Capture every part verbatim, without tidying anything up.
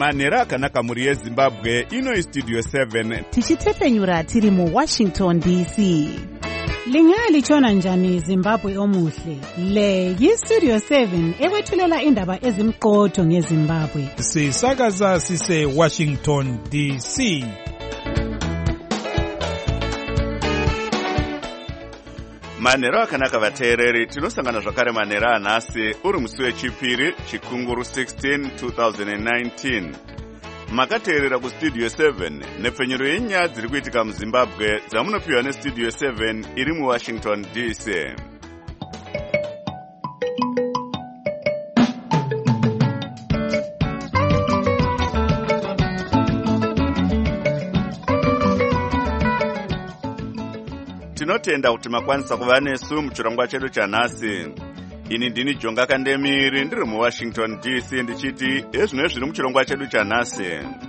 manhero akanaka mhuri yezimbabwe. Ino istudio seven tichitefenyura tiri muwashington D C. Lingalitshona njani Zimbabwe omuhle? Le yistudio seven ewethulela indaba ezimqotho ngeZimbabwe. Sisakaza sise Washington D C. manhero akanaka vateereri, tinosangana zvakare manhero anhasi uri musi wechipiri chikunguru sixteen twenty nineteen. Makateerera kustudio seven nepfenyuro yenyaya dziri kuitika muzimbabwe dzamunopiwa nestudio seven iri muwashington D C. Tinotenda kuti makwanisa kuva nesu muchirongwa chedu chanhasi. Ini ndini Jonga Kandemiri ndiri muwashington D C ndichiti ezvino zviri muchirongwa chedu chanhasi.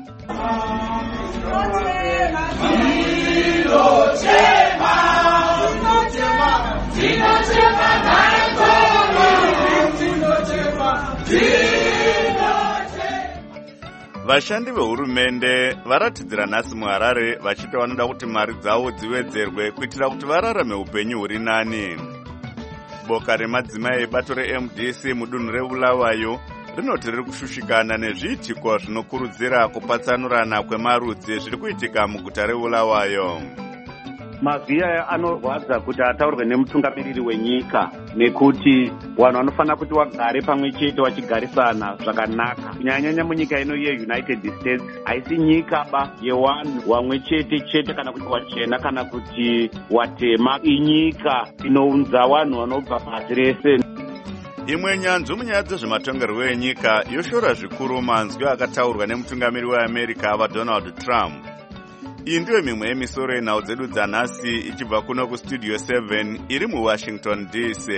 Vashandi vehurumende varatidzira nhasi muHarare vachiti vanoda kuti mari dzavo dziwedzerwe kuitira kuti vararame upenyu huri nani. Boka remadzimai ebato re-M D C mudunhu reBulawayo rinoti riri kushushikana nezviitiko zvinokurudzira kupatsanurana kwemarudzi zviri kuitika muguta reBulawayo. Mavhiya anorwadza kuti ataurwe nemutungamiriri wenyika nekuti vanhu vanofanira kuti vagare pamwe chete vachigarisana zvakanaka. Kunyanyanya munyika ino yeUnited States haisi nyika ba yevanhu vamwe chete chete kana kuti wachena kana kuti watema. Inyika inounza vanhu vanobva pasi rese. Imwe nyanzvu munyaya dzezvematongerwo enyika yoshora zvikuru manzwi akataurwa nemutungamiri weAmerica vaDonald Trump. Iyi ndiyo mimwe yemisoro yenhau dzedu dzanhasi ichibva kuno kustudio seven iri muwashington D C.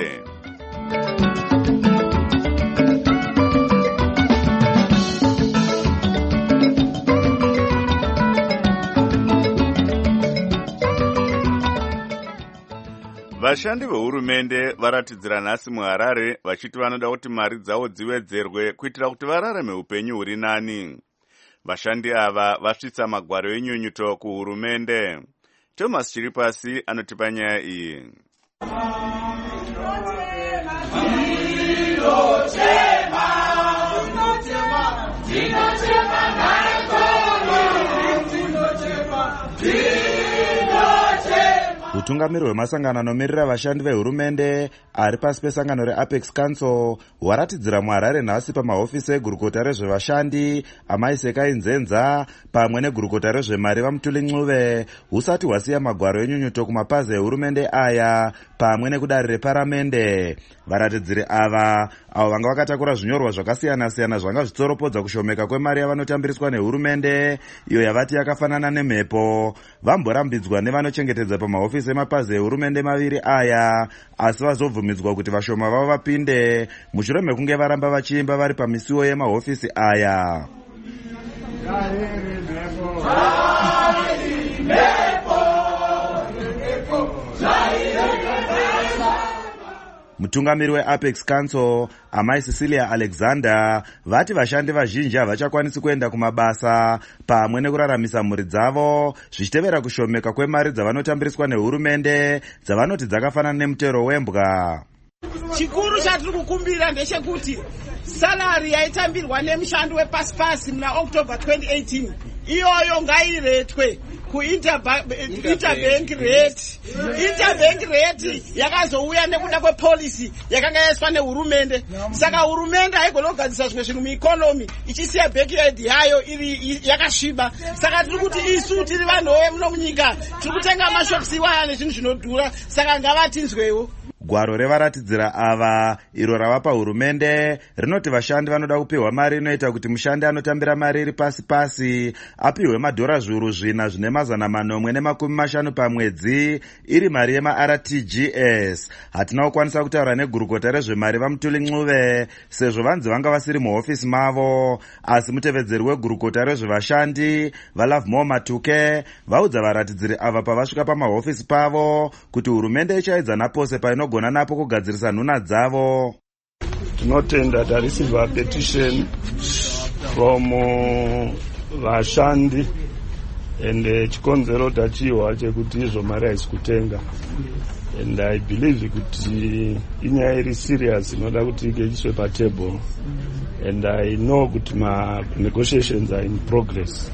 Vashandi vehurumende varatidzira nhasi muHarare vachiti vanoda kuti mari dzavo dziwedzerwe kuitira kuti vararame upenyu huri nani. Vashandi ava vasvitsa magwaro enyunyuto kuhurumende. Thomas Chiripasi anotipa nyaya iyi. Utungamiri hwemasangano anomirira vashandi vehurumende ari pasi pesangano reApex Council hwaratidzira muHarare nhasi pamahofisi egurukota rezvevashandi Amai Sekai Nzenza pamwe negurukota rezvemari vaMutuli Ncube husati hwasiya magwaro enyunyuto kumapazi ehurumende aya pamwe nekudare reparamende. Varatidziri ava avo vanga vakatakura zvinyorwa zvakasiyana-siyana zvanga zvitsoropodza kushomeka kwemari yavanotambiriswa nehurumende iyo yavati yakafanana nemhepo vamborambidzwa nevanochengetedza pamahofisi emapazi ehurumende maviri aya, asi vazobvumidzwa kuti vashoma vavo vapinde mushure mekunge varamba vachiimba vari pamisuwo yemahofisi aya. Mutungamiri weApex Council Amai Cecilia Alexander vati vashandi vazhinji havachakwanisi kuenda kumabasa pamwe nekuraramisa mhuri dzavo zvichitevera kushomeka kwemari dzavanotambiriswa nehurumende dzavanoti dzakafanana nemutero wembwa. Chikuru chatiri kukumbira ndechekuti salary yaitambirwa nemushandi wepasi-pasi muna October twenty eighteen iyoyo ngairetwe kuinterbank rate. Interbank rate yakazouya nekuda kwepolicy yakanga yaiswa nehurumende. Saka hurumende haigona kugadzisa zvimwe zvinhu mueconomy ichisiya backyard yayo iri yakasviba. Saka tiri kuti isu tiri vanhu vemuno munyika tiri kutenga mashopsi iwaya nezvinhu zvinodhura, saka ngavatinzwewo. Gwaro revaratidzira ava iro ravapa hurumende rinoti vashandi vanoda kupiwa mari inoita kuti mushandi anotambira mari iri pasi-pasi apiwe madhora zviuru zvina zvine mazana manomwe nemakumi mashanu pamwedzi iri mari yema-R T G S. Hatina kukwanisa kutaura negurukota rezvemari vaMutuli Ncube sezvo vanzi vanga vasiri muhofisi mavo, asi mutevedzeri wegurukota rezvevashandi vaLovemore Matuke vaudza varatidziri ava pavasvika pamahofisi pavo kuti hurumende ichaedza napose paino gona napo kugadzirisa nhuna dzavo. Tinotenda tareceive petition from vashandi and chikonzero tachiwa chekuti izvo mari haisi kutenga, and I believe kuti inyaya iri serious inoda kuti igeiswe patable, and I know kuti ma negotiations are in progress,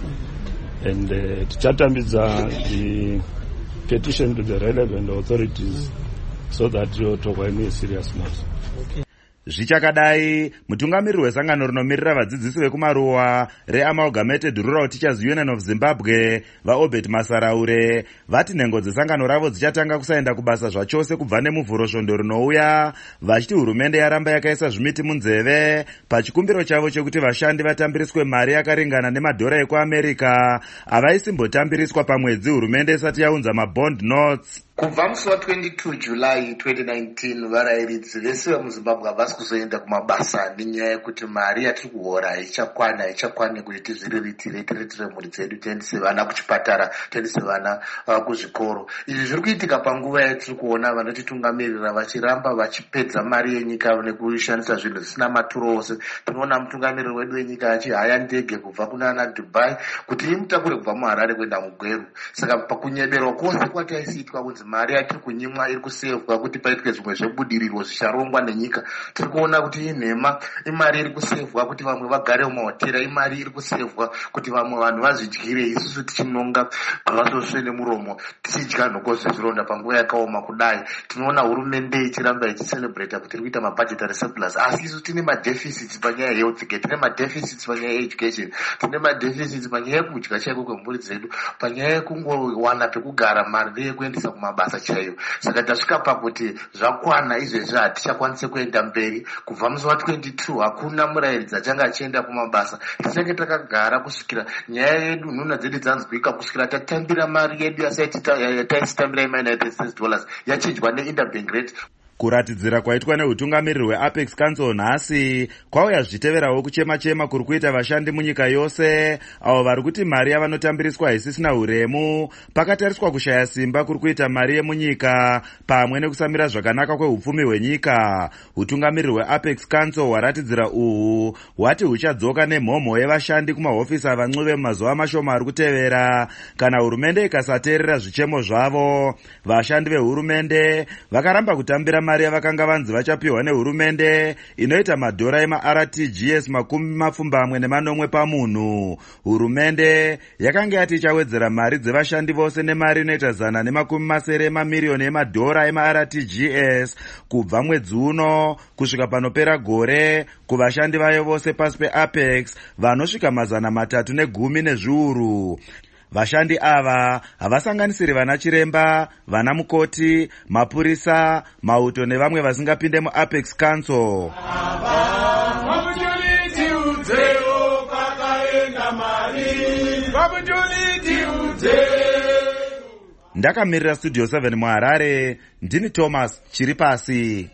and uh, tichatambidza the petition to the relevant authorities so that yotokwa ine serious matter. Okay. Zvichakadai, mutungamiriri wesangano rinomirira vadzidzisi vekumaruwa reAmalgamated Rural Teachers Union of Zimbabwe vaObert Masaraure vati nhengo dzesangano ravo dzichatanga kusaenda kubasa zvachose kubva nemuvhuro svondo rinouya, vachiti hurumende yaramba yakaisa zvimiti munzeve pachikumbiro chavo chekuti vashandi vatambiriswe mari yakaringana nemadhora ekuAmerica avaisimbotambiriswa pamwedzi hurumende isati yaunza mabond notes. Kubva musi wa twenty-two July twenty nineteen varayiridzi vese vemuzimbabwe havasi kuzoenda kumabasa nenyaya yekuti mari yatiri kuhora haichakwana haichakwani kuti tizviriritire tiritire mhuri dzedu, tiendese vana kuchipatara, tiendese vana uh, kuzvikoro. Izvi zviri kuitika panguva yatiri kuona vanotitungamirira vachiramba vachipedza mari yenyika nekushandisa zvinhu zvisina maturo ose. Tinoona mutungamiriri wedu wenyika achihaya ndege kubva kunana Dubai kuti imutakure kubva muHarare kuenda muGweru. Saka pakunyeberwa kwose kwataisiitwa kunzi mari yatiri kunyimwa iri kusevhwa kuti paitwe zvimwe zvebudiriro zvicharongwa nenyika, tiri kuona kuti inhema, imari iri kusevhwa kuti vamwe vagare mumahotera, imari iri kusevhwa kuti vamwe vanhu vazvidyire, isusu tichinonga gavasosve nemuromo tichidya nhoko zvezvironda panguva yakaoma kudai. Tinoona hurumende ichiramba ichicelebrata kuti iri kuita mabudgetary surplus, asi isu tine madeficits panyaya yehealthcare, tine madeficits panyaya yeeducation, tine madeficits panyaya yekudya chaiko kwemhuri dzedu, panyaya yekungowana pekugara, mari ndeyekuendesa kumabasa chaiyo. Saka tasvika pakuti zvakwana izvezvi hatichakwanise kuenda mberi. Kubva musi wa twenty-two hakuna murayiridzi achanga achienda kumabasa. Tichange takagara kusvikira nyaya yedu, nhuna dzedu dzanzwika, kusvikira tatambira mari yedu yataisitambira yeMunited States dollars yachinjwa neinterbank rate. Kuratidzira kwaitwa neutungamiriri weApex Council nhasi kwauya zvichiteverawo kuchema-chema kuri kuita vashandi munyika yose avo vari kuti mari yavanotambiriswa haisisina uremu, pakatariswa kushaya simba kuri kuita mari yemunyika pamwe nekusamira zvakanaka kwehupfumi hwenyika. Utungamiriri hweApex Council hwaratidzira uhu hwati huchadzoka nemhomho yevashandi kumahofisi avancuve mumazuva mashoma ari kutevera kana hurumende ikasateerera zvichemo zvavo. Vashandi vehurumende vakaramba kutambira mari yavakanga vanzi vachapiwa nehurumende inoita madhora emaR T G S makumi mapfumbamwe nemanomwe pamunhu. Hurumende yakanga yati ichawedzera mari dzevashandi vose nemari inoita zana nemakumi masere emamiriyoni emadhora emaR T G S kubva mwedzi uno kusvika panopera gore kuvashandi vayo vose pasi peApex vanosvika mazana matatu negumi nezviuru. Vashandi ava havasanganisiri vana chiremba, vana mukoti, mapurisa, mauto nevamwe vasingapinde muApex Council. Ndakamirira Studio seven muHarare, ndini Thomas Chiripasi.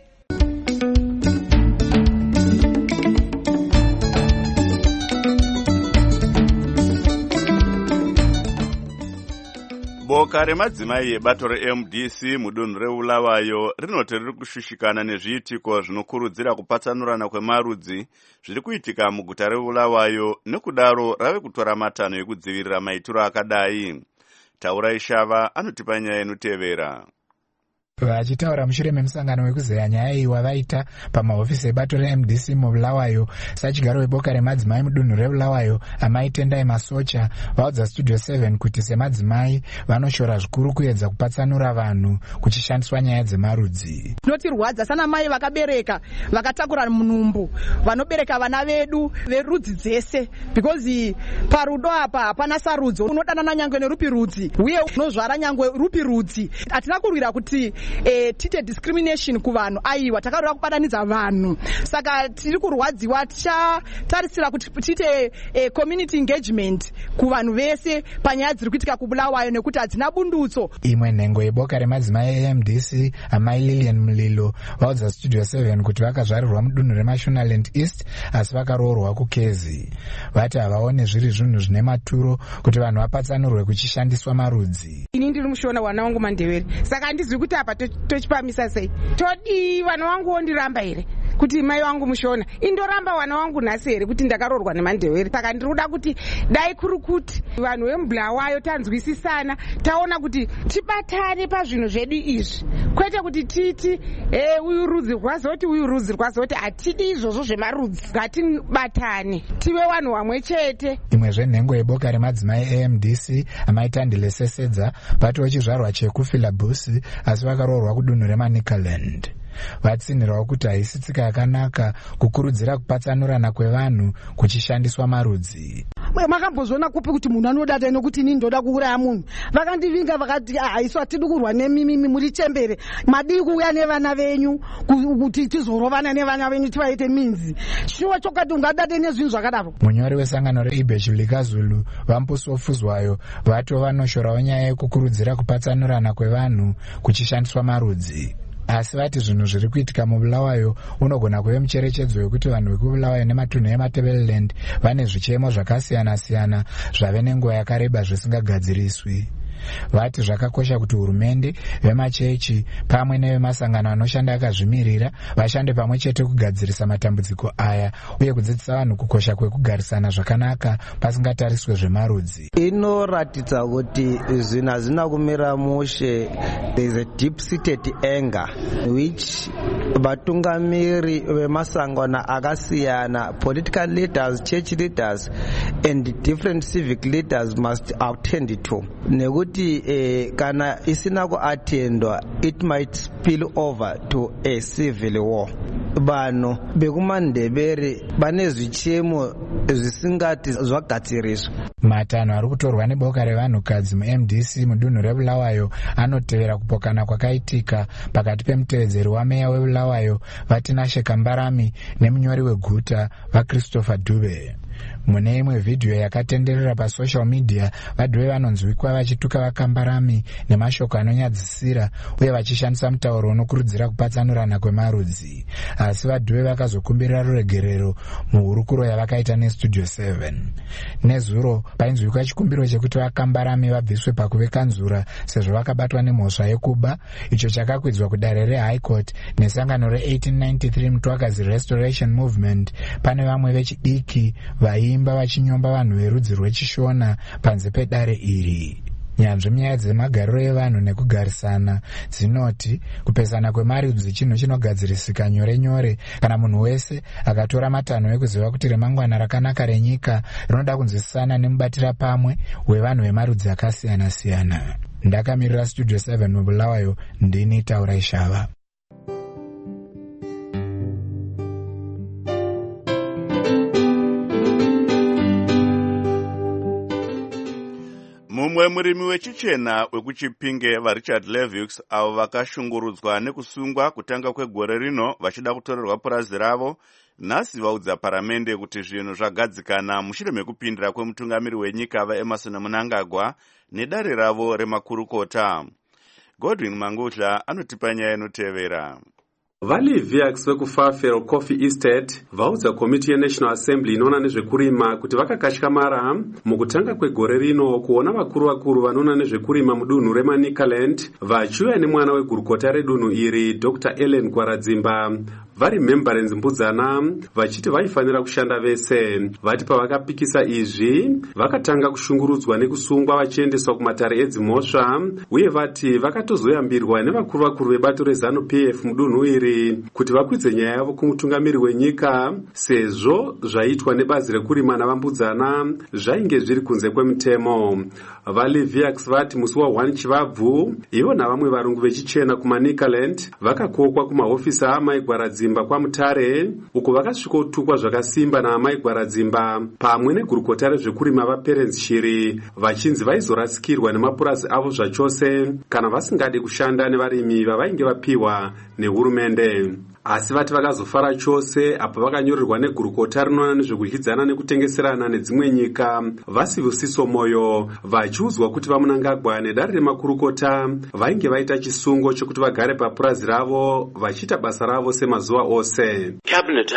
Boka remadzimai ebato reM D C mudunhu reBulawayo rinoti riri kushushikana nezviitiko zvinokurudzira kupatsanurana kwemarudzi zviri kuitika muguta reBulawayo, nekudaro rave kutora matanho ekudzivirira maitiro akadai. Taurai Shava anotipa nyaya inotevera. Vachitaura mushure memusangano wekuzeya nyaya iyi wavaita pamahofisi ebato reM D C muBulawayo, sachigaro weboka remadzimai mudunhu reBulawayo amai Tendai Masocha vaudza Studio seven kuti semadzimai vanoshora zvikuru kuedza kupatsanura vanhu kuchishandiswa nyaya dzemarudzi. Notirwadza sana mai vakabereka vakatakura munumbu vanobereka vana vedu verudzi dzese, because parudo apa hapana sarudzo, unodanana nyangwe nerupi rudzi uye unozvara nyangwe rupi rudzi. Hatina kurwira kuti E, tite discrimination kuvanhu, aiwa takarora kubatanidza vanhu. Saka tiri kurwadziwa, tichatarisira kuti tite e, community engagement kuvanhu vese panyaya dziri kuitika kuBulawayo nekuti hadzina bundutso. Imwe nhengo yeboka remadzimai eM D C amai Lilian Mulilo vaudza Studio seven kuti vakazvarirwa mudunhu reMashonaland East asi vakaroorwa kuKezi. Vati havaone zviri zvinhu zvine maturo kuti vanhu vapatsanurwe kuchishandiswa marudzi. Ini ndiri mushona wana wangu Mandevere, saka handizvi kuti apa tochipamisa sei. Todi vana vangu vondiramba here kuti mai vangu mushona indoramba wana wangu nhasi here kuti ndakarorwa nemandewere. Saka ndinoda kuti dai kuri kuti vanhu vemubulawayo tanzwisisana, taona kuti tibatane pazvinhu zvedu izvi, kwete kuti titi e uyu rudzi rwazoti uyu rudzi rwazoti. Hatidi izvozvo zvemarudzi, ngatibatane tive vanhu vamwe chete. Imwe zvenhengo yeboka remadzimai A M D C amaitandile sesedza vatiwo chizvarwa chekufilabusi asi vakaroorwa kudunhu remanicaland. Vatsinhirawo kuti haisi tsika yakanaka kukurudzira kupatsanurana kwevanhu kuchishandiswa marudzi. Makambozviona kupi kuti munhu anodata nokuti ini ndoda kuuraya munhu? Vakandivinga vakati haisu hatidi kurwa nemimi, muri chembere, madii kuuya nevana venyu kuti tizorovana nevana venyu tivaite minzi. Shuwa chokati ungadate nezvinhu zvakadaro. Munyori wesangano reIbheshulika Zulu Vampusi Ofuzwayo vato vanoshorawo nyaya yekukurudzira kupatsanurana kwevanhu kuchishandiswa marudzi. Asi vati zvinhu zviri kuitika mubulawayo unogona kuve mucherechedzo wekuti vanhu vekubulawayo nematunhu eMatabeleland vane zvichemo zvakasiyana-siyana zvave nenguva yakareba zvisingagadziriswi. Vati zvakakosha kuti hurumende, vemachechi pamwe nevemasangano anoshanda akazvimirira vashande pamwe chete kugadzirisa matambudziko aya uye kudzidzisa vanhu kukosha kwekugarisana zvakanaka pasingatariswe zvemarudzi. Inoratidza kuti zvinhu hazvina kumira mushe. There is a deep-seated anger which vatungamiri vemasangano akasiyana, political leaders, church leaders and different civic leaders must attend to. Nekuti eh, kana isina kuatendwa it might spill over to a civil war. Vanhu bekumandebere vane zvichemo zvisingati zvagadziriswa. Matanho ari kutorwa neboka revanhukadzi mu-M D C mudunhu rebulawayo anotevera kupokana kwakaitika pakati pemutevedzeri wameya webulawayo Vatinashe Kambarami nemunyori weguta vaChristopher Dube. Mune imwe vhidhiyo yakatenderera pasocial media, vadhuve vanonzwikwa vachituka vaKambarami nemashoko anonyadzisira uye vachishandisa mutauro unokurudzira kupatsanurana kwemarudzi. Asi vadhuve vakazokumbirira ruregerero muhurukuro yavakaita nestudio seven. Nezuro painzwikwa chikumbiro chekuti vaKambarami vabviswe pakuveka nzura sezvo vakabatwa nemhosva yekuba, icho chakakwidzwa kudare reHigh Court nesangano re-eighteen ninety-three Mutwakazi Restoration Movement. Pane vamwe vechidiki vaimba vachinyomba vanhu verudzi rwechishona panze pedare iri. Nyanzvi nyaya dzemagariro evanhu nekugarisana dzinoti kupesana kwemarudzi chinhu chinogadzirisika nyore nyore kana munhu wese akatora matanho ekuziva kuti remangwana rakanaka renyika rinoda kunzwisisana nemubatira pamwe wevanhu vemarudzi akasiyana-siyana. Ndakamirira studio seven mubulawayo, ndini Taura Ishava. Mumwe murimi wechichena wekuChipinge vaRichard Leviux avo vakashungurudzwa nekusungwa kutanga kwegore rino vachida kutorerwa purazi ravo, nhasi vaudza paramende kuti zvinhu zvagadzikana mushure mekupindira kwemutungamiri wenyika vaEmmerson Mnangagwa nedare ravo remakurukota. Godwin Mangudla anotipa nyaya inotevera. VaLeviax vekuFarfel Coffee Estate vaudza komiti yeNational Assembly inoona nezvekurima kuti vakakashkamara mukutanga kwegore rino kuona vakuru vakuru vanoona nezvekurima mudunhu reManicaland vachiuya nemwana wegurukota redunhu iri Doctor Ellen Kwaradzimba vari membarens mbudzana vachiti vaifanira kushanda vese. Vati pavakapikisa izvi vakatanga kushungurudzwa nekusungwa vachiendeswa kumatare edzimhosva uye vati vakatozoyambirwa nevakuru vakuru vebato reZANU P F mudunhu iri kuti vakwidze nyaya yavo kumutungamiri wenyika sezvo zvaitwa nebazi rekurima navambudzana zvainge zviri kunze kwemutemo. VaLeviax vati musi wa first Chivabvu ivo navamwe varungu vechichena kuManicaland vakakokwa kumahofisi aamai Gwaradzimba kwaMutare uko vakasvikotukwa zvakasimba naamai Gwaradzimba pamwe negurukota rezvekurima vaPerence Shiri vachinzi vaizorasikirwa nemapurazi avo zvachose kana vasingadi kushanda nevarimi vavainge vapiwa nehurumende. Asi vati vakazofara chose apo vakanyorerwa negurukota rinoona nezvekudyidzana nekutengeserana nedzimwe nyika vaSibusiso Moyo vachiudzwa kuti vaMnangagwa nedare remakurukota vainge vaita chisungo chekuti vagare papurazi ravo vachiita basa ravo semazuva ose. Cabinet have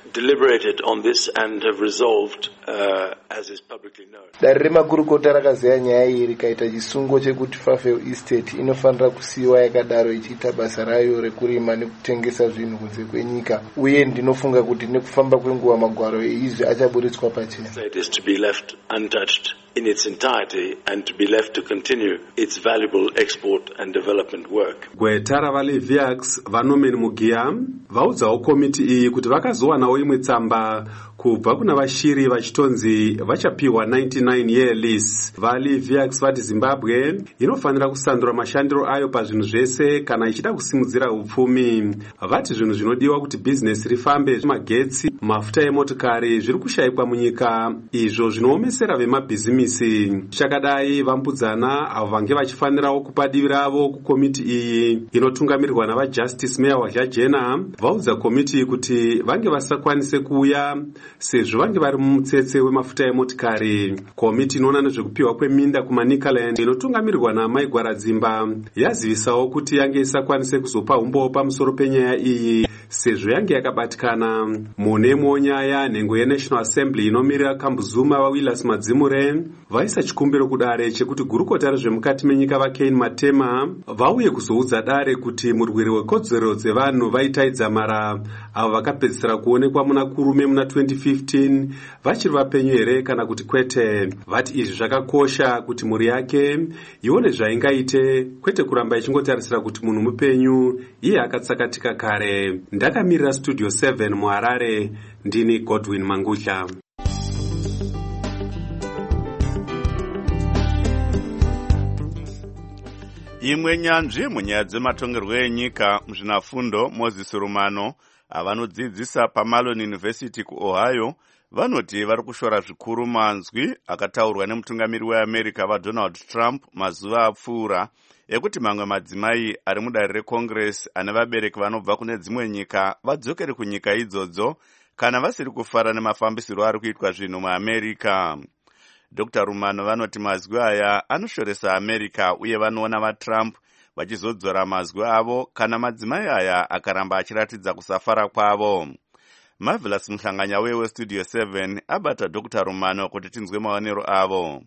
deliberated on this and have resolved uh, as is publicly known. Dare remakurukota rakazeya nyaya iyi rikaita chisungo chekuti Fairfield Estate inofanira kusiyiwa yakadaro ichiita basa rayo rekurima nekutengesa zvinhu kunze kwenyika, uye ndinofunga kuti nekufamba kwenguva magwaro eizvi achaburitswa pachena. It is to be left untouched in its entirety and to be left to continue its valuable export and development work. Gweta ravaLeviax vaNorman Mugia vaudzawo komiti iyi kuti vakazowanawo imwe tsamba kubva kuna vashiri vachitonzi vachapiwa ninety-nine year lease. VaLeviax vati Zimbabwe inofanira kusandura mashandiro ayo pazvinhu zvese kana ichida kusimudzira upfumi. Vati zvinhu zvinodiwa kuti bizinesi rifambe, magetsi, mafuta emotokari zviri kushayikwa munyika, izvo zvinoomesera vemabhizimisi. Chakadai vambudzana avo vange vachifanirawo kupa divi ravo kukomiti iyi inotungamirirwa navaJustice Meya waJajena vaudza komiti kuti vange vasakwanise kuuya sezvo vange vari mumutsetse wemafuta emotikari. Komiti inoona nezvekupiwa kweminda kumaNicaland inotungamirirwa naMai Gwaradzimba yazivisawo kuti yange isakwanise kuzopa umbo pamusoro penyaya iyi sezvo yange yakabatikana. Munemwo nyaya nhengo yeNational Assembly inomirira Kambuzuma vaWillis Madzimure vaisa chikumbiro kudare chekuti gurukota rezvemukati menyika vaKane Matema vauye kuzoudza dare kuti murwiri wekodzero dzevanhu vaitaidza mara avo vakapedzisira kuonekwa muna kurume muna twenty fifteen vachiri vapenyu here kana kuti kwete. Vati izvi zvakakosha kuti mhuri yake ione zvaingaite, kwete kuramba ichingotarisira kuti munhu mupenyu iye akatsakatika kare. Ndakamirira Studio seven muHarare, ndini Godwin Mangudla. Imwe nyanzvi munyaya dzematongerwo enyika muzvinafundo Moses Rumano avanodzidzisa paMalone University kuOhio vanoti vari kushora zvikuru manzwi akataurwa nemutungamiri weAmerica vaDonald Trump mazuva apfuura ekuti mamwe madzimai ari mudare reCongress ane vabereki vanobva kune dzimwe nyika vadzokere kunyika idzodzo kana vasiri kufara nemafambisiro ari kuitwa zvinhu muAmerica. Doctor Rumano vanoti mazwi aya anoshoresa America uye vanoona vaTrump vachizodzora mazwi avo kana madzimai aya akaramba achiratidza kusafara kwavo. Marvelous Mhlanganya wewe Studio seven abata Doctor Rumano kuti tinzwe maonero avo.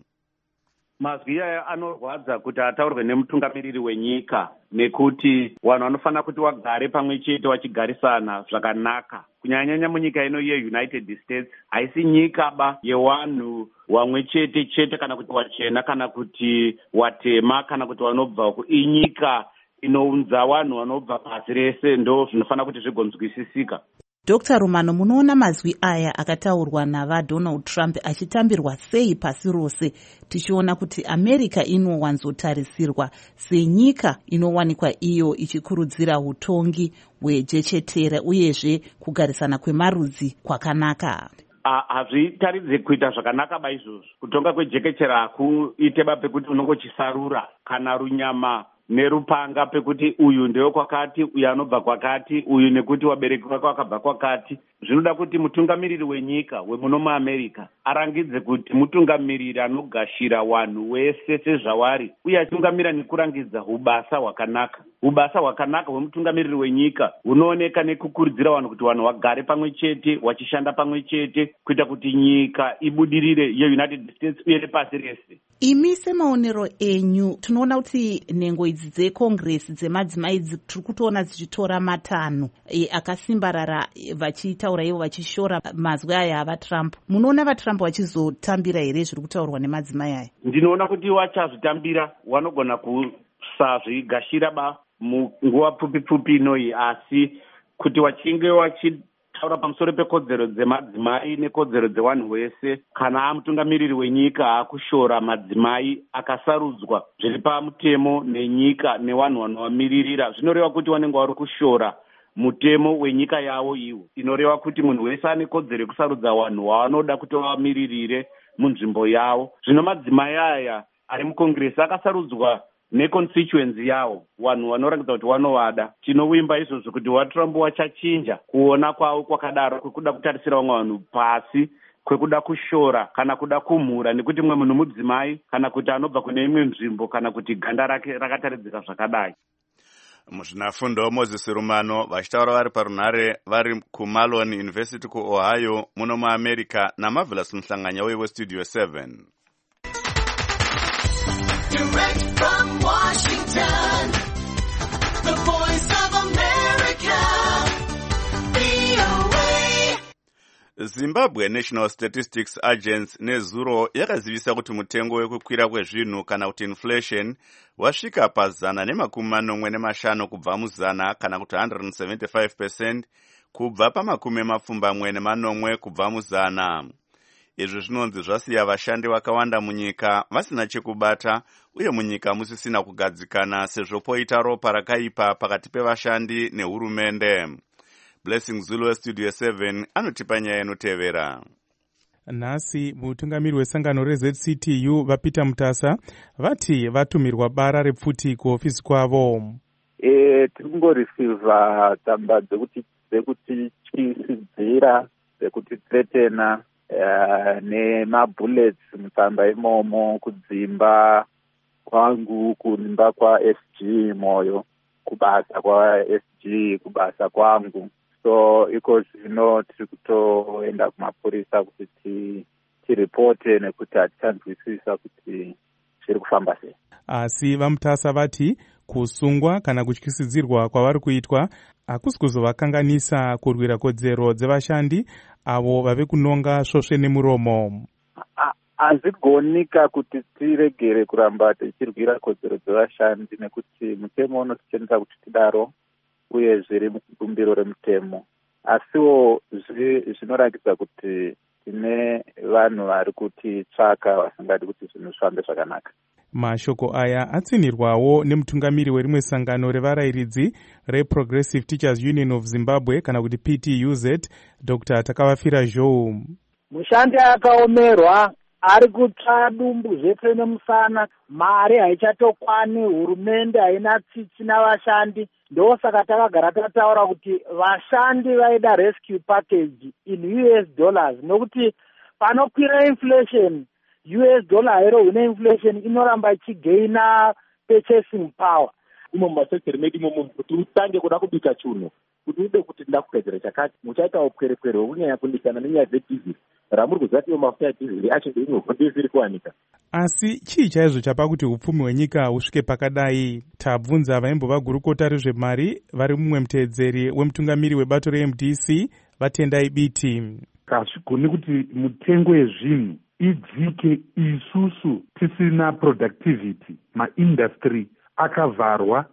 Mazwi aya anorwadza kuti ataurwe nemutungamiriri wenyika nekuti vanhu vanofanira kuti vagare pamwe chete vachigarisana zvakanaka. Kunyanyanya munyika ino yeUnited States haisi nyika ba yevanhu vamwe chete chete kana kuti wachena kana kuti watema kana kuti vanobva inyika inounza vanhu vanobva pasi rese, ndo zvinofanira kuti zvigonzwisisika. Doctor Rumano, munoona mazwi aya akataurwa navaDonald Trump achitambirwa sei pasi rose, tichiona kuti America inowanzotarisirwa senyika inowanikwa iyo ichikurudzira utongi hwejechetera uyezve kugarisana kwemarudzi kwakanaka? Hazvitaridze kuita zvakanaka ba izvozvo. Kutonga kwejekechera hakuite ba pekuti unongochisarura kana runyama nerupanga pekuti uyu ndewe kwakati, uyu anobva kwakati, uyu nekuti wabereki wake wakabva kwakati. Zvinoda kuti mutungamiriri wenyika wemuno muAmerica arangidze kuti mutungamiriri anogashira wanhu wese sezvavari uye atungamira nekurangidza ubasa hwakanaka. Ubasa hwakanaka hwemutungamiriri wenyika hunooneka nekukurudzira vanhu kuti vanhu vagare pamwe chete vachishanda pamwe chete kuita kuti nyika ibudirire yeUnited States uye nepasi rese. Imi semaonero enyu tinoona kuti nhengo idzi dzeCongress dzemadzimai tiri kutoona dzichitora matanho e, akasimbarara vachitaura ivo vachishora mazwi aya avaTrump. Munoona vaTrump vachizotambira here zviri kutaurwa nemadzimai aya? Ndinoona kuti vachazvitambira, vanogona kusazvigashira ba munguva pfupi pfupi inoyi, asi kuti vachinge vachi taura pamusoro pekodzero dzemadzimai nekodzero dzevanhu wese, kana amutungamiriri wenyika akushora madzimai akasarudzwa zviri pamutemo nenyika nevanhu vanovamiririra, zvinoreva kuti vanenge vari kushora mutemo wenyika yavo iwo. Inoreva kuti munhu wese ane kodzero yekusarudza vanhu vavanoda kuti vamiririre munzvimbo yavo. Zvino madzimai aya ari muCongress akasarudzwa neconstituency yavo, vanhu vanoratidza kuti vanovada. Tinovimba izvozvo kuti vaTrump vachachinja kuona kwavo kwakadaro kwekuda kutarisira vamwe vanhu pasi, kwekuda kushora kana kuda kumhura nekuti mwe munhu mudzimai kana kuti anobva kune imwe nzvimbo kana kuti ganda rake rakataridzika zvakadai. muzvinafundo Moses Rumano vachitaura vari parunhare vari kuMalone University kuOhio muno muAmerica naMarvelous Muhlanganya westudio seven. Direct from Washington, the voice of America, V O A. Zimbabwe National Statistics Agency nezuro yakazivisa kuti mutengo wekukwira kwezvinhu kana kuti inflation wasvika pazana nemakumi manomwe nemashanu kubva muzana kana kuti one hundred seventy-five percent kubva pamakumi mapfumbamwe nemanomwe kubva muzana. Izvi zvinonzi zvasiya vashandi vakawanda munyika vasina chekubata uye munyika musisina kugadzikana sezvo poita ropa rakaipa pakati pevashandi nehurumende. Blessing Zulu westudio seven anotipa nyaya inotevera. Nhasi mutungamiri wesangano reZ C T U vaPeter Mutasa vati vatumirwa bara repfuti kuofisi kwavo. E, tingorisiva tsamba dzekuti dzekuti tyisidzira dzekuti threatena uh, nemabullets mutsamba imomo kudzimba kwangu kunimba kwa S G moyo kubasa kwa S G kubasa kwangu. So iko zvino tiri kutoenda kumapurisa kuti tiripote nekuti hatichanzwisisa kuti zviri kufamba sei. Asi vaMutasa vati kusungwa kana kutyisidzirwa kwavari kuitwa hakusi kuzovakanganisa kurwira kodzero dzevashandi avo vave kunonga svosve nemuromo. Hazvigonika kuti tiregere kuramba tichirwira kodzero dzevashandi nekuti mutemo unotichenesa kuti tidaro uye zviri mukumbiro remutemo. Asiwo zvinoratidza kuti tine vanhu vari kutitsvaka vasingadi kuti zvinhu zvifambe zvakanaka. Mashoko aya atsinirwawo nemutungamiri werimwe sangano revarayiridzi reProgressive Teachers Union of Zimbabwe kana kuti P T U Z, Doctor Takavafira Zhou. Mushandi akaomerwa ari kutsva dumbu zvese nemusana, mari haichatokwane, hurumende haina tsitsi navashandi. Ndosaka takagara tataura kuti vashandi vaida rescue package in U S dollars, nokuti panokwira inflation U S dollar hero une inflation inoramba ichigaina purchasing power. Imo masekeri medu imomo kuti utange kuda kubika chunhu kuti ude kuti ndakugadzira chakati muchaita upwerekwere hwekunyanya kundikana nenyaya dzedhiziri ramuri kuziva kuti mafuta edhiziri acho ndeimwe ndiziri kuwanika. Asi chii chaizvo chapa kuti upfumi hwenyika husvike pakadai? Tabvunza vaimbova gurukota rezvemari vari mumwe muteedzeri wemutungamiri webato reM D C Vatendai Biti. Hazvigoni kuti mutengo yezvinhu idzike isusu tisina productivity, maindustry akavharwa,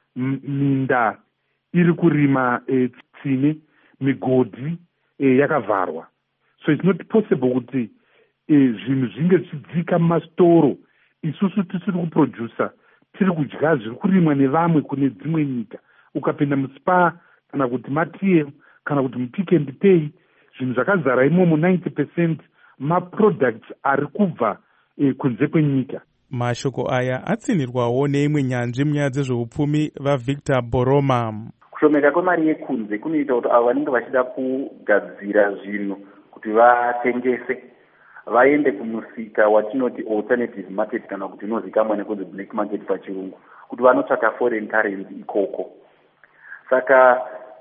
minda iri kurima e, tsine, migodhi e, yakavharwa. So it's not possible kuti e, zvinhu zvinge zvidzika mumastoro isusu tisiri kuproducer, tiri kudya zviri kurimwa nevamwe kune dzimwe nyika. Ukapinda muSpar kana kuti maT M kana kuti muPick and Pay, zvinhu zvakazara imomo ninety percent maproducts ari kubva e, kunze kwenyika. Mashoko aya atsinirwawo neimwe nyanzvi munyaya dzezveupfumi vaVictor Boroma. Kushomeka kwemari yekunze kunoita kuti avo vanenge vachida kugadzira zvinhu kuti vatengese vaende kumusika watinoti alternative market kana kuti unozikamwa nekunzi black market pachirungu, kuti vanotsvaka foreign currency ikoko. Saka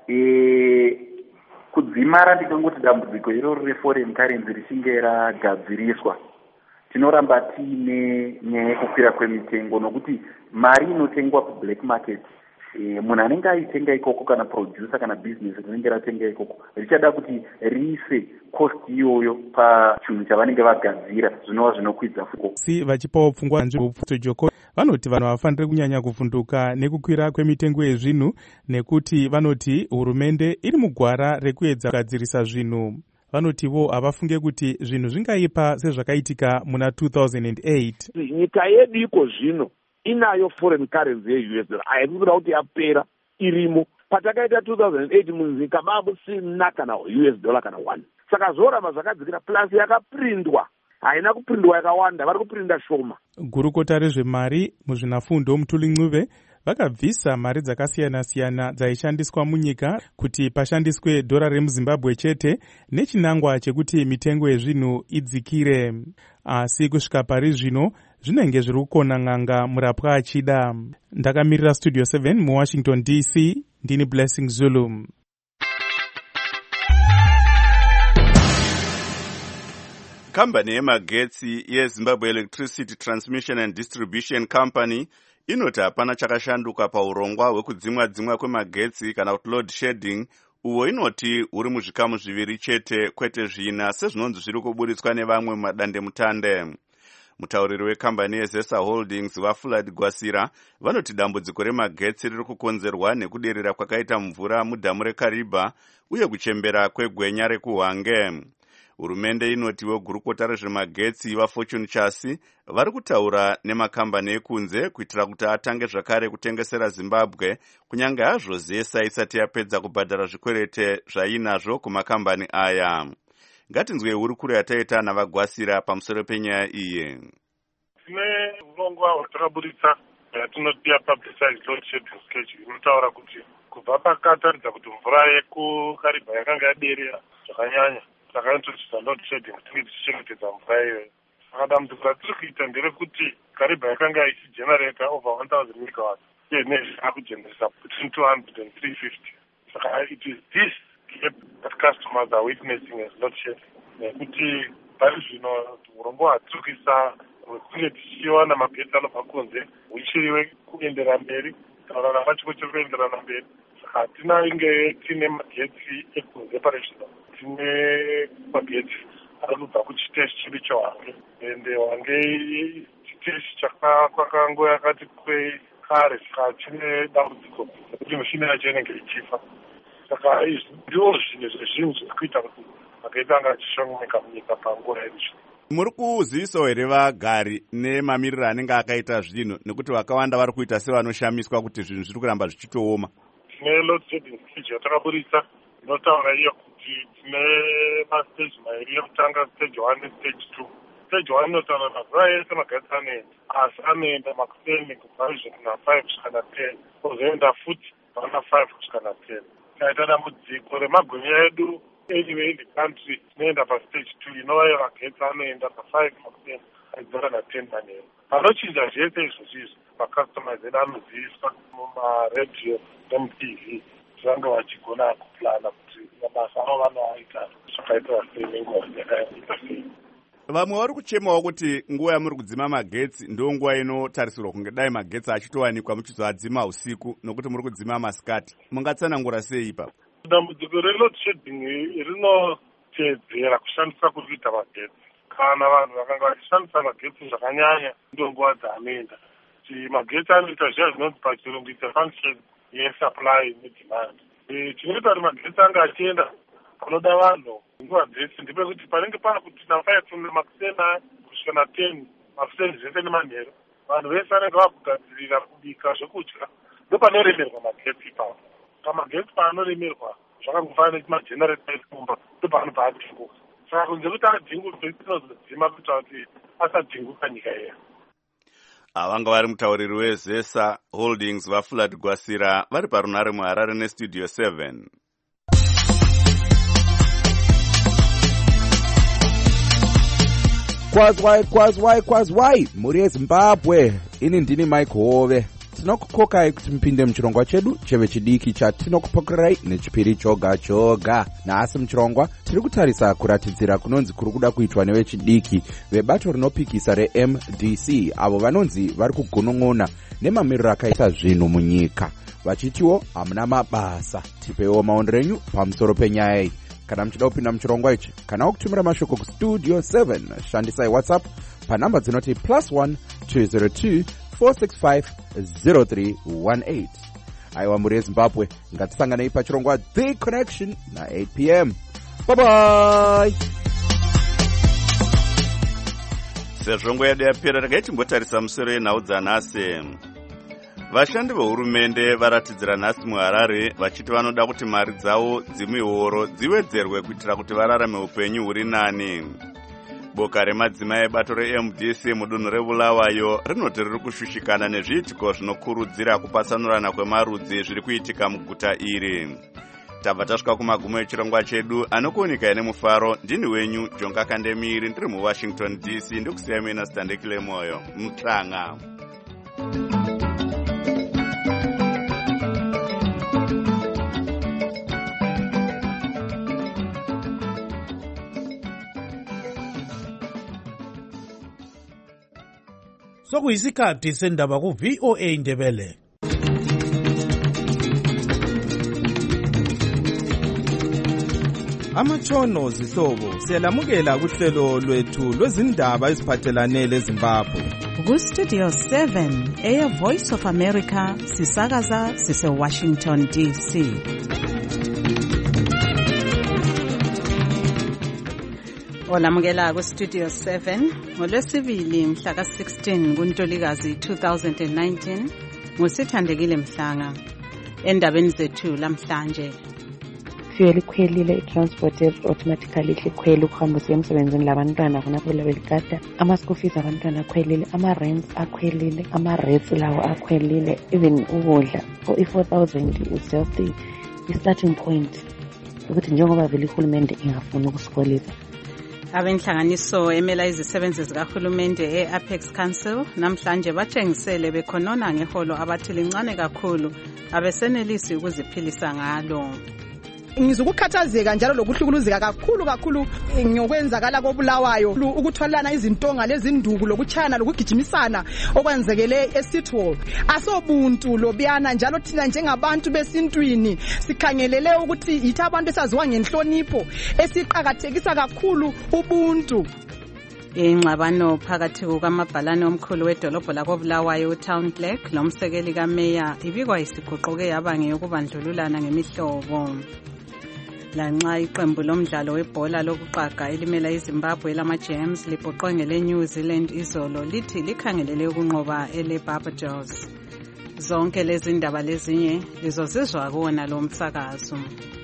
e, kudzimara ndikangoti dambudziko iroro reforeign currency richinge ragadziriswa, tinoramba tiine nyaya yekukwira kwemitengo nokuti mari inotengwa kublack market e, munhu anenge aitenga ikoko kana producer kana business rinenge ratenga ikoko richada kuti riise cost iyoyo pachinhu chavanenge vagadzira zvinova zvinokwidza fuko. Si vachipawo pfungwa nzvimbo Joko vanoti vanhu vafanire kunyanya kuvhunduka nekukwira kwemitengo yezvinhu nekuti vanoti hurumende iri mugwara rekuedza kugadzirisa zvinhu. Vanotivo havafunge kuti zvinhu zvingaipa sezvakaitika muna two thousand eight. Nyika yedu iko zvino inayo foreign currency ye-U S dollar, haisi kuda kuti yapera, irimo. Patakaita two thousand eight munyika babusina kana U S dollar kana one. Saka zoramba zvakadzikira plus yakaprindwa. Haina kuprindwa yakawanda, vari kuprinda shoma. Gurukota rezvemari muzvinafundo Mutuli Ncube vakabvisa mari dzakasiyana-siyana dzaishandiswa munyika kuti pashandiswe dhora remuzimbabwe chete nechinangwa chekuti mitengo yezvinhu idzikire. Asi kusvika pari zvino zvinenge zviri kukona n'anga murapwa achida. Ndakamirira Studio seven muWashington D C, ndini Blessing Zulu. Kambani yemagetsi yeZimbabwe Electricity Transmission and Distribution Company inoti hapana chakashanduka paurongwa hwekudzimwa dzimwa kwemagetsi kana kuti load shedding, uwo inoti uri muzvikamu zviviri chete kwete zvina sezvinonzi zviri kuburitswa nevamwe mumadandemutande. Mutauriri wekambani yeZesa Holdings vaFulad Gwasira vanoti dambudziko remagetsi riri kukonzerwa nekuderera kwakaita mvura mudhamu reKariba uye kuchembera kwegwenya rekuHwange. Hurumende inoti wegurukota rezvemagetsi vaFortune Chasi vari kutaura nemakambani ekunze kuitira kuti atange zvakare kutengesera Zimbabwe kunyange hazvo Zesa isati yapedza kubhadhara zvikwerete zvainazvo kumakambani aya. Ngatinzwe hurukuro yataita navaGwasira pamusoro penyaya iyi. Tine urongwa hwatakaburitsa yatinoti yapublicized load shedding schedule inotaura kuti kubva pakataridza kuti mvura yekuKariba yakanga yaderera zvakanyanya takaintrodusa load shedding tinge tichichengetedza mvura iyoyo. Saka dambudziko ratiri kuita nderekuti Kariba yakanga ichigenerata over one thousand megawatts uye nezvi akugeneresa between two hundred and three fifty. Saka it is this gap that customers are witnessing as load shedding. Nekuti pari zvino urongwa hwatiri kuisa hwekunge tichiwana magetsi anobva kunze huchiri kuendera mberi taura napachiko chiri kuenderana mberi. Saka hatina inge tine magetsi ekunze pari zvino, tine magetsi ari kubva kuchiteshi chiri cheHwange ende Hwange chiteshi chakangova yakati kwei kare, saka chine dambudziko nekuti mishini yacho inenge ichifa. Saka izvi ndiwo zvinhu zvezvinhu zviri kuita kuti magetsi anga achishongomeka munyika panguva yedu. Muri kuzivisawo here vagari nemamiriro anenge akaita zvinhu nekuti vakawanda vari kuita sevanoshamiswa kuti zvinhu zviri kuramba zvichitooma? Tine load shedding schedule yatakaburitsa inotaura iyo kuti tine mastage mairi ekutanga, stage one nestage two. Stage one inotaura mazuva ese magetsi anoenda, asi anoenda makuseni kubva izvo kuna five kusvika na ten, kozoenda futi vana five kusvika na ten. Taita dambudziko remagwinya edu anyway in the country tinoenda pastage two inova iyo magetsi anoenda pa-five makuseni aidzora na ten manheru. Panochinja zvese izvozvizvi macustomers edu anoziviswa mumaredhiyo nemu-T V vange vachigona kuplana kuti mabasa avo vanoaita zvakaitwa sei nenguva yakaita sei. Vamwe vari kuchemawo kuti nguva yamuri kudzima magetsi ndo nguva inotarisirwa kunge dai magetsi achitowanikwa muchizoadzima usiku nokuti muri kudzima masikati. Mungatsanangura sei ipapo? Dambudziko reload shedding rinotedzera kushandisa kuri kuita magetsi. Kana vanhu vakanga vachishandisa magetsi zvakanyanya ndo nguva dzaanoenda. Kuti magetsi anoita zviya zvinonzi pachirungu ita function yesupply nedemand. Chinoita kuti magetsi anga achienda panoda vanhu nguva dzese ndepekuti panenge pana kuti na five makusena kusvika na ten makuseni zvese nemanheru vanhu vese vanenge vakugadzirira kubika zvokudya ndopanoremerwa magetsi ipapo. Pamagetsi paanoremerwa zvakangofanana nemagenerator ekumba ndopanobva adhinguka. Saka kunze kuti adhinguke tinozodzima kuita kuti asadhinguka nyika iya. Avanga vari mutauriri weZesa Holdings vaFulad Gwasira vari parunare muHarare neStudio seven. Kwazwai kwazwai kwazwai muri yeZimbabwe, ini ndini Mike Hove. Tinokukokai kuti mpinde muchirongwa chedu cheve chidiki chatinokupokerai nechipiri choga choga. Naasi muchirongwa tiri kutarisa kuratidzira kunonzi kuri kuda kuitwa nevechidiki vebato rinopikisa reM D C avo vanonzi vari kugunun'una nemamiriro akaita zvinhu munyika vachitiwo hamuna mabasa. Tipewo maonero enyu pamusoro penyaya iyi. Kana muchida kupinda muchirongwa ichi kana kutumira mashoko kustudio seven shandisai WhatsApp panhamba dzinoti plus one two zero two four six five zero three one eight. Aiwa muri yeZimbabwe, ngatisanganei pachirongwa The Connection na eight p m. Bye bye. Sezvongo yedu yapera regai timbotarisa musoro yenhau dzanhasi. Vashandi vehurumende varatidzira nhasi muHarare vachiti vanoda kuti mari dzavo dzemihoro dziwedzerwe kuitira kuti vararame upenyu huri nani. boka remadzimai ebato re-M D C mudunhu reBulawayo rinoti riri kushushikana nezviitiko zvinokurudzira kupasanurana kwemarudzi zviri kuitika muguta iri. Tabva tasvika kumagumo echirongwa chedu anokuoneka nemufaro. Ndini wenyu Jonga Kandemiri ndiri muWashington D C ndikusiya mina Standekile Moyo mutlanga. Sokuyisikhathi sendaba ku-V O A Ndebele. Amatshono zihlobo siyalamukela kuhlelo lwethu lwezindaba eziphathelane leZimbabwe. Ku-Studio seven eya Voice of America sisakaza sise Washington D C. Olamukela ku-Studio seven ngolwesibili mhla ka sixteen kuNtulikazi two thousand nineteen ngusithandekile Mhlanga. Endabeni zethu lamhlanje, fuel ikhwelile, i-transport automatically ikhwele ukuhambisa emsebenzini labantwana khonapho labelikada, ama-school fees abantwana akhwelile, ama-rents akhwelile, ama-rates lawo akhwelile, even ukudla i-four thousand is just i-starting point ukuthi njengoba vele ihulumende ingafuni ukusikolisa. Abenhlanganiso emela izisebenzi zikahulumende e-Apex Council namhlanje batshengisele bekhonona ngeholo abathi lincane kakhulu abesenelisi ukuziphilisa ngalo. Ngizukukhathazeka njalo lokuhlukuluzeka kakhulu kakhulu ngokwenzakala koBulawayo, ukuthwalana izintonga lezinduku lokuchana lokugijimisana okwenzekele eSitwell. Asobuntu lobiyana njalo thina njengabantu besintwini sikhangelele ukuthi yithi abantu esaziwa ngenhlonipho esiqhakathekisa kakhulu ubuntu. Ingxabano phakathi kukamabhalane omkhulu wedolobho lakoBulawayo uTown Clerk lomsekeli kaMeya ibikwa isiguquke yaba ngeyokubandlululana ngemihlobo. Lanxa iqembu lomdlalo webhola lokuqaga elimela iZimbabwe lama-Gems lipoqwe ngele New Zealand izolo lithi likhangelele ukunqoba ele Barbados. Zonke lezi ndaba lezinye lizozizwa kuwona lo msakazo.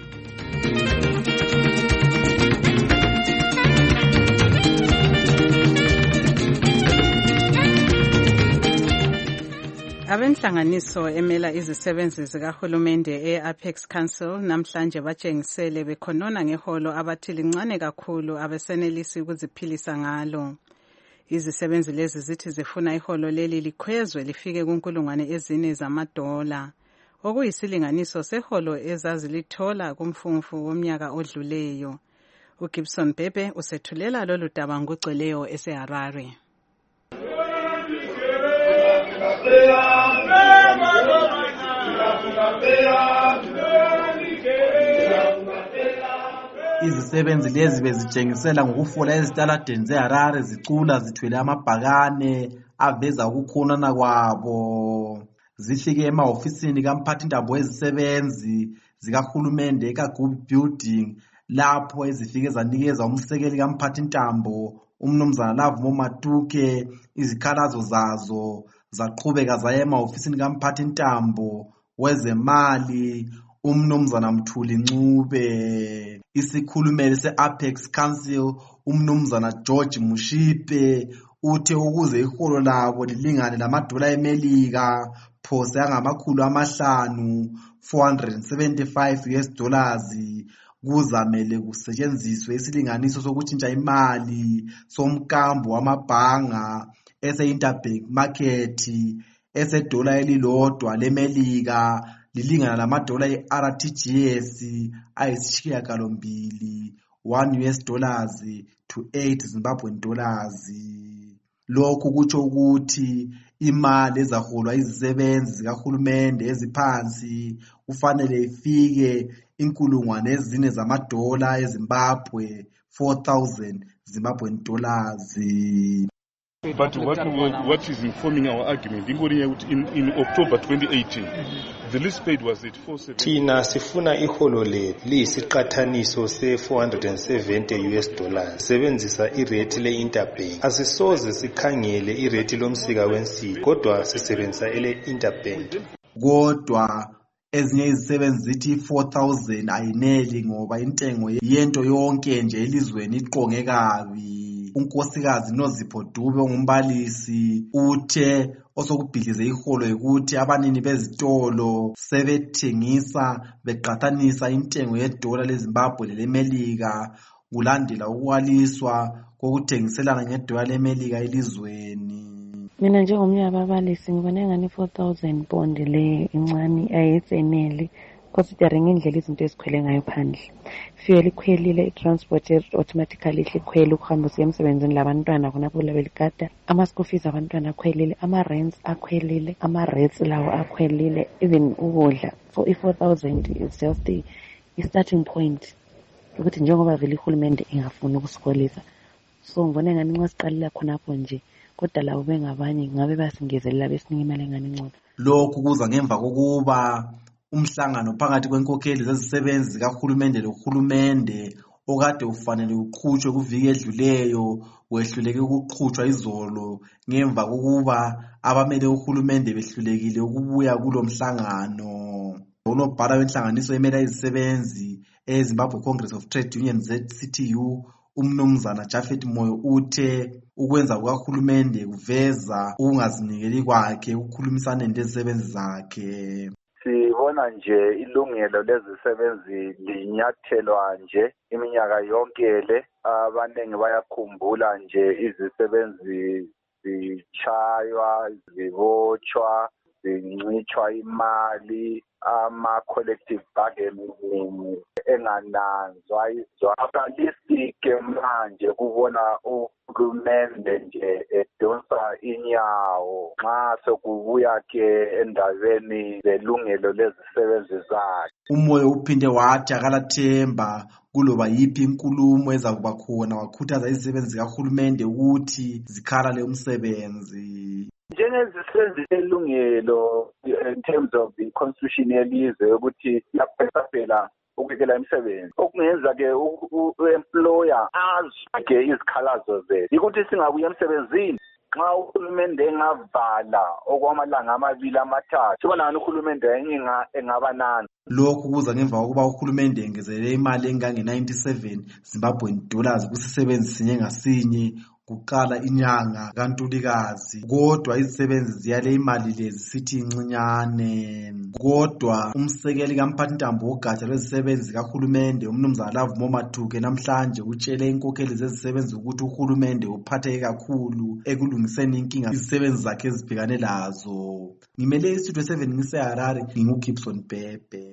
Abenhlanganiso emela izisebenzi zikahulumende e-Apex Council namhlanje batshengisele bekhonona ngeholo abathi lincane kakhulu abesenelisi ukuziphilisa ngalo. Izisebenzi lezi zithi zifuna iholo leli likhwezwe lifike kunkulungwane ezine zamadola, okuyisilinganiso seholo ezazilithola kumfumfu womnyaka odluleyo. uGibson Bebe usethulela lolu daba ngugcweleyo eseHarare. Izisebenzi lezi bezitshengisela ngokufola ezitaladeni zeHarare zicula zithwele amabhakane aveza ukukhonana kwabo. Zifike emahofisini kamphathintambo wezisebenzi zikahulumende eKagubi Building lapho ezifike zanikeza umsekeli kamphathintambo umnumzana Lavumo Matuke izikhalazo zazo, zaqhubeka zaya emahofisini kamphathintambo wezemali umnumzana Mthuli Ncube. Isikhulumeli se-Apex Council umnumzana George Mushipe uthe ukuze iholo labo lilingane lamadola eMelika phose angamakhulu amahlanu four hundred seventy-five U S dollars kuzamele kusetshenziswe isilinganiso sokutshintsha imali somkambo wamabhanga ese-interbank market esedola elilodwa leMelika lilingana lamadola e-R T G S ayisishiyagalombili one U S dollars to eight Zimbabwean dollars. Lokhu kutsho ukuthi imali ezaholwa izisebenzi zikahulumende eziphansi kufanele ifike inkulungwane ezine zamadola eZimbabwe four thousand Zimbabwean dollars. But what, what is informing our argument in, in October twenty eighteen, the least paid was at four hundred seventy. Tina sifuna iholo le liyisiqathaniso se four hundred seventy U S dollars sebenzisa irate le interbank. Asisoze sikhangele irate lomsika wensika kodwa sisebenzisa ele interbank. Kodwa ezinye izisebenzi zithi four thousand ayineli ngoba intengo yento yonke nje elizweni iqonge kabi. unkosikazi Nozipho Dube ongumbalisi uthe osokubhidlize iholo ukuthi abanini bezitolo sebethengisa beqathanisa intengo yedola leZimbabwe leMelika kulandela ukwaliswa kokuthengiselana ngedola leMelika elizweni. Mina njengomnye ababalisi ngibona ngani four thousand bond le incane ayisenele considering indlela izinto ezikhwele ngayo phandle. Fuel ikhwelile, i-transport automatically ikhwele ukuhamba usiya emsebenzini labantwana khona kula belikata. Ama-school fees abantwana akhwelile, ama-rents akhwelile, ama-rates lawo akhwelile, even ukudla. For i-four thousand is just the starting point ukuthi njengoba vele ihulumende ingafuni ukusikolisa. So ngibona ngani nxa siqalela khonapho nje kodwa labo bengabanye ngabe basingezelela besinika imali engane ngcono. Lokhu kuza ngemva kokuba umhlangano phakathi kwenkokheli zezisebenzi zikahulumende lohulumende okade ufanele uqhutshwe kuviki edluleyo wehluleke ukuqhutshwa izolo ngemva kokuba abamele uhulumende behlulekile ukubuya kulo mhlangano. Unobhala wenhlanganiso emela izisebenzi eZimbabwe Congress of Trade Unions Z C T U umnumzana Jafet Moyo uthe ukwenza kukahulumende kuveza ukungazinikeli kwakhe ukukhulumisana nezisebenzi zakhe. Sibona nje ilungelo lezisebenzi linyathelwa nje iminyaka yonke le, abaningi bayakhumbula nje izisebenzi zichaywa, zibotshwa, zincitshwa imali, ama-collective bargaining engananzwa izwakalisike manje kubona uhulumende nje edonsa inyawo nxa sokubuya-ke endabeni zelungelo lezisebenzi zakhe. Umoyo uphinde wathi akalathemba kuloba yiphi inkulumo ezakuba khona wakhuthaza izisebenzi zikahulumende ukuthi zikhalale umsebenzi. Njengezisebenzi elungelo in terms of the constitution yelizwe ukuthi lapha ukubekela imisebenzi okungenza-ke u-employer azwe-ke izikhalazo zethu ukuthi singabuya emsebenzini nxa uhulumende engavala okwamalanga amabili amathathu sibona ngani uhulumende engaba nani. Lokhu kuza ngemva kokuba uhulumende engezelele imali engange-ninety-seven Zimbabwean dollars kusisebenzi sinye ngasinye kuqala inyanga kaNtulikazi. Kodwa izisebenzi ziyale imali lezi sithi incinyane. Kodwa umsekeli kamphathintambo wogatsha lwezisebenzi kahulumende umnumzana Love Momathuke namhlanje utshele inkokheli zezisebenzi ukuthi uhulumende uphatheke kakhulu ekulungiseni inkinga izisebenzi zakhe ezibhekane lazo. Ngimele istudio seven ngiseHarare nginguGibson Bhebhe.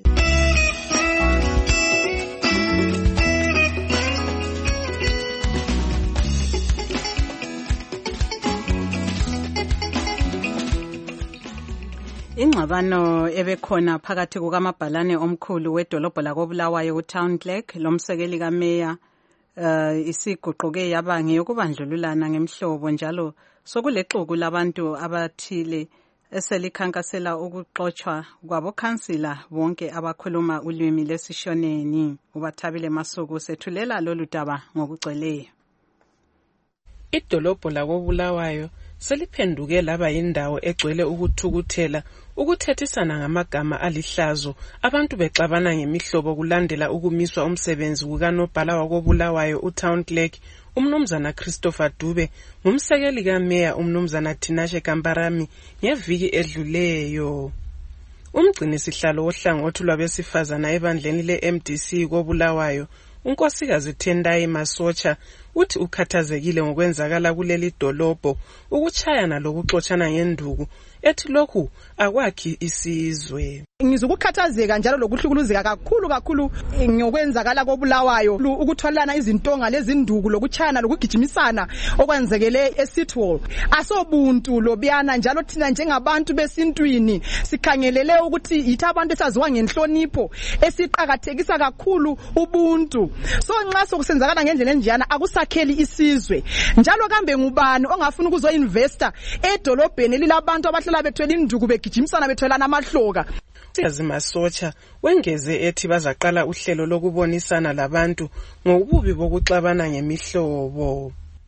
Ingxabano ebekhona phakathi kukamabhalane omkhulu wedolobho lakoBulawayo uTown Clerk lomsekeli kameya uh, isiguquke yaba ngeyokubandlululana ngemhlobo njalo sokulexuku labantu abathile eselikhankasela ukuxoxwa kwabokhansila bonke abakhuluma ulwimi lesishoneni. Ubathabile Masuku sethulela lolu daba ngokugcweleyo. Idolobho lakoBulawayo seliphenduke laba yindawo egcwele ukuthukuthela ukuthethisana ngamagama alihlazo abantu bexabana ngemihlobo kulandela ukumiswa umsebenzi kukanobhala wakoBulawayo uTown Clerk umnumzana Christopher Dube ngumsekeli kameya umnumzana Tinashe Kamparami ngeviki edluleyo. Umgcini sihlalo wohlangothi lwabesifazana ebandleni le-M D C koBulawayo unkosikazi Tendai Masocha uthi ukhathazekile ngokwenzakala kuleli dolobho ukuchayana lokuxoxana ngenduku ethi lokhu akwakhi isizwe. Ngizukukhathazeka njalo lokuhlukuluzeka kakhulu kakhulu ngokwenzakala koBulawayo ukutholana izintonga lezinduku lokuchayana lokugijimisana okwenzekele eSitwall. Asobuntu lobiyana njalo thina njengabantu besintwini sikhangelele ukuthi yithi abantu esaziwa ngenhlonipho esiqhakathekisa kakhulu ubuntu. So nxa sokusenzakala ngendlela enjana akusakheli isizwe. Njalo kambe ngubani ongafuna ukuzo investor edolobheni lilabantu abahlala bethwele induku begijimisana bethelana amahloka. Masocha wengeze ethi bazaqala uhlelo lokubonisana labantu ngobubi bokuxabana ngemihlobo.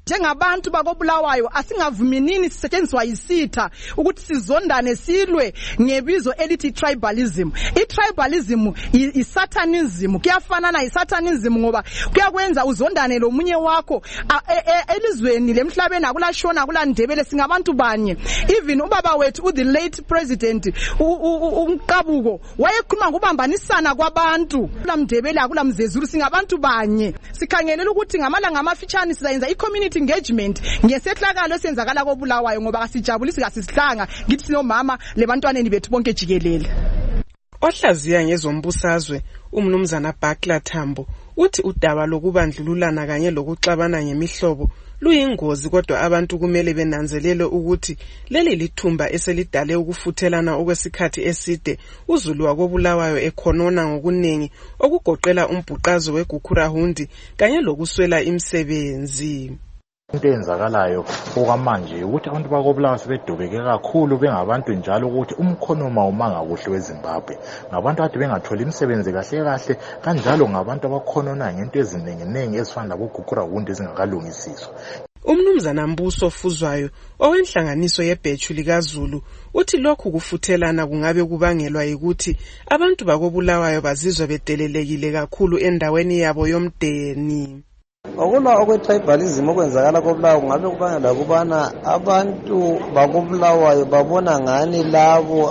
njengabantu bakobulawayo asingavuminini sisetshenziswa yisitha ukuthi sizondane silwe ngebizo elithi tribalism. I-tribalism i-satanism, kuyafanana i-satanism ngoba kuyakwenza uzondane lo munye wakho elizweni lemhlabeni akulashona akulandebele singabantu banye. Even ubaba wethu u the late president uMqabuko wayekhuluma ngubambanisana kwabantu, kulamdebele akulamzezulu singabantu banye. Sikhangelela ukuthi ngamalanga amafitshane sizayenza i-community engagement ngesehlakalo esenzakala kobulawayo ngoba kasijabulisi kasisihlanga ngithi sinomama lebantwaneni bethu bonke jikelele. Ohlaziya ngezombusazwe umnumzana Bakla Tambo uthi udaba lokubandlululana kanye lokuxabana ngemihlobo luyingozi, kodwa abantu kumele benanzelele ukuthi leli lithumba eselidale ukufuthelana okwesikhathi eside uZulu wakobulawayo ekhonona ngokuningi okugoqela umbhuqazo weGukurahundi kanye lokuswela imisebenzi. Into eyenzakalayo okwamanje ukuthi abantu bakobulawayo sebedubeke kakhulu bengabantu njalo ukuthi umkhonoma umanga kuhle weZimbabwe ngabantu ade bengatholi imisebenzi kahle kahle kanjalo ngabantu abakhonona ngento ezinenginengi ezifana laboGukurahundi ezingakalungisiswa. Umnumzana Mbuso Fuzwayo owenhlanganiso yebhethu likaZulu uthi lokhu kufuthelana kungabe kubangelwa ukuthi abantu bakobulawayo bazizwa bedelelekile kakhulu endaweni yabo yomdeni. Okulwa okwe-tribalism okwenzakala kobulawayo kungabe kubangela ukubana abantu bakobulawayo babona ngani labo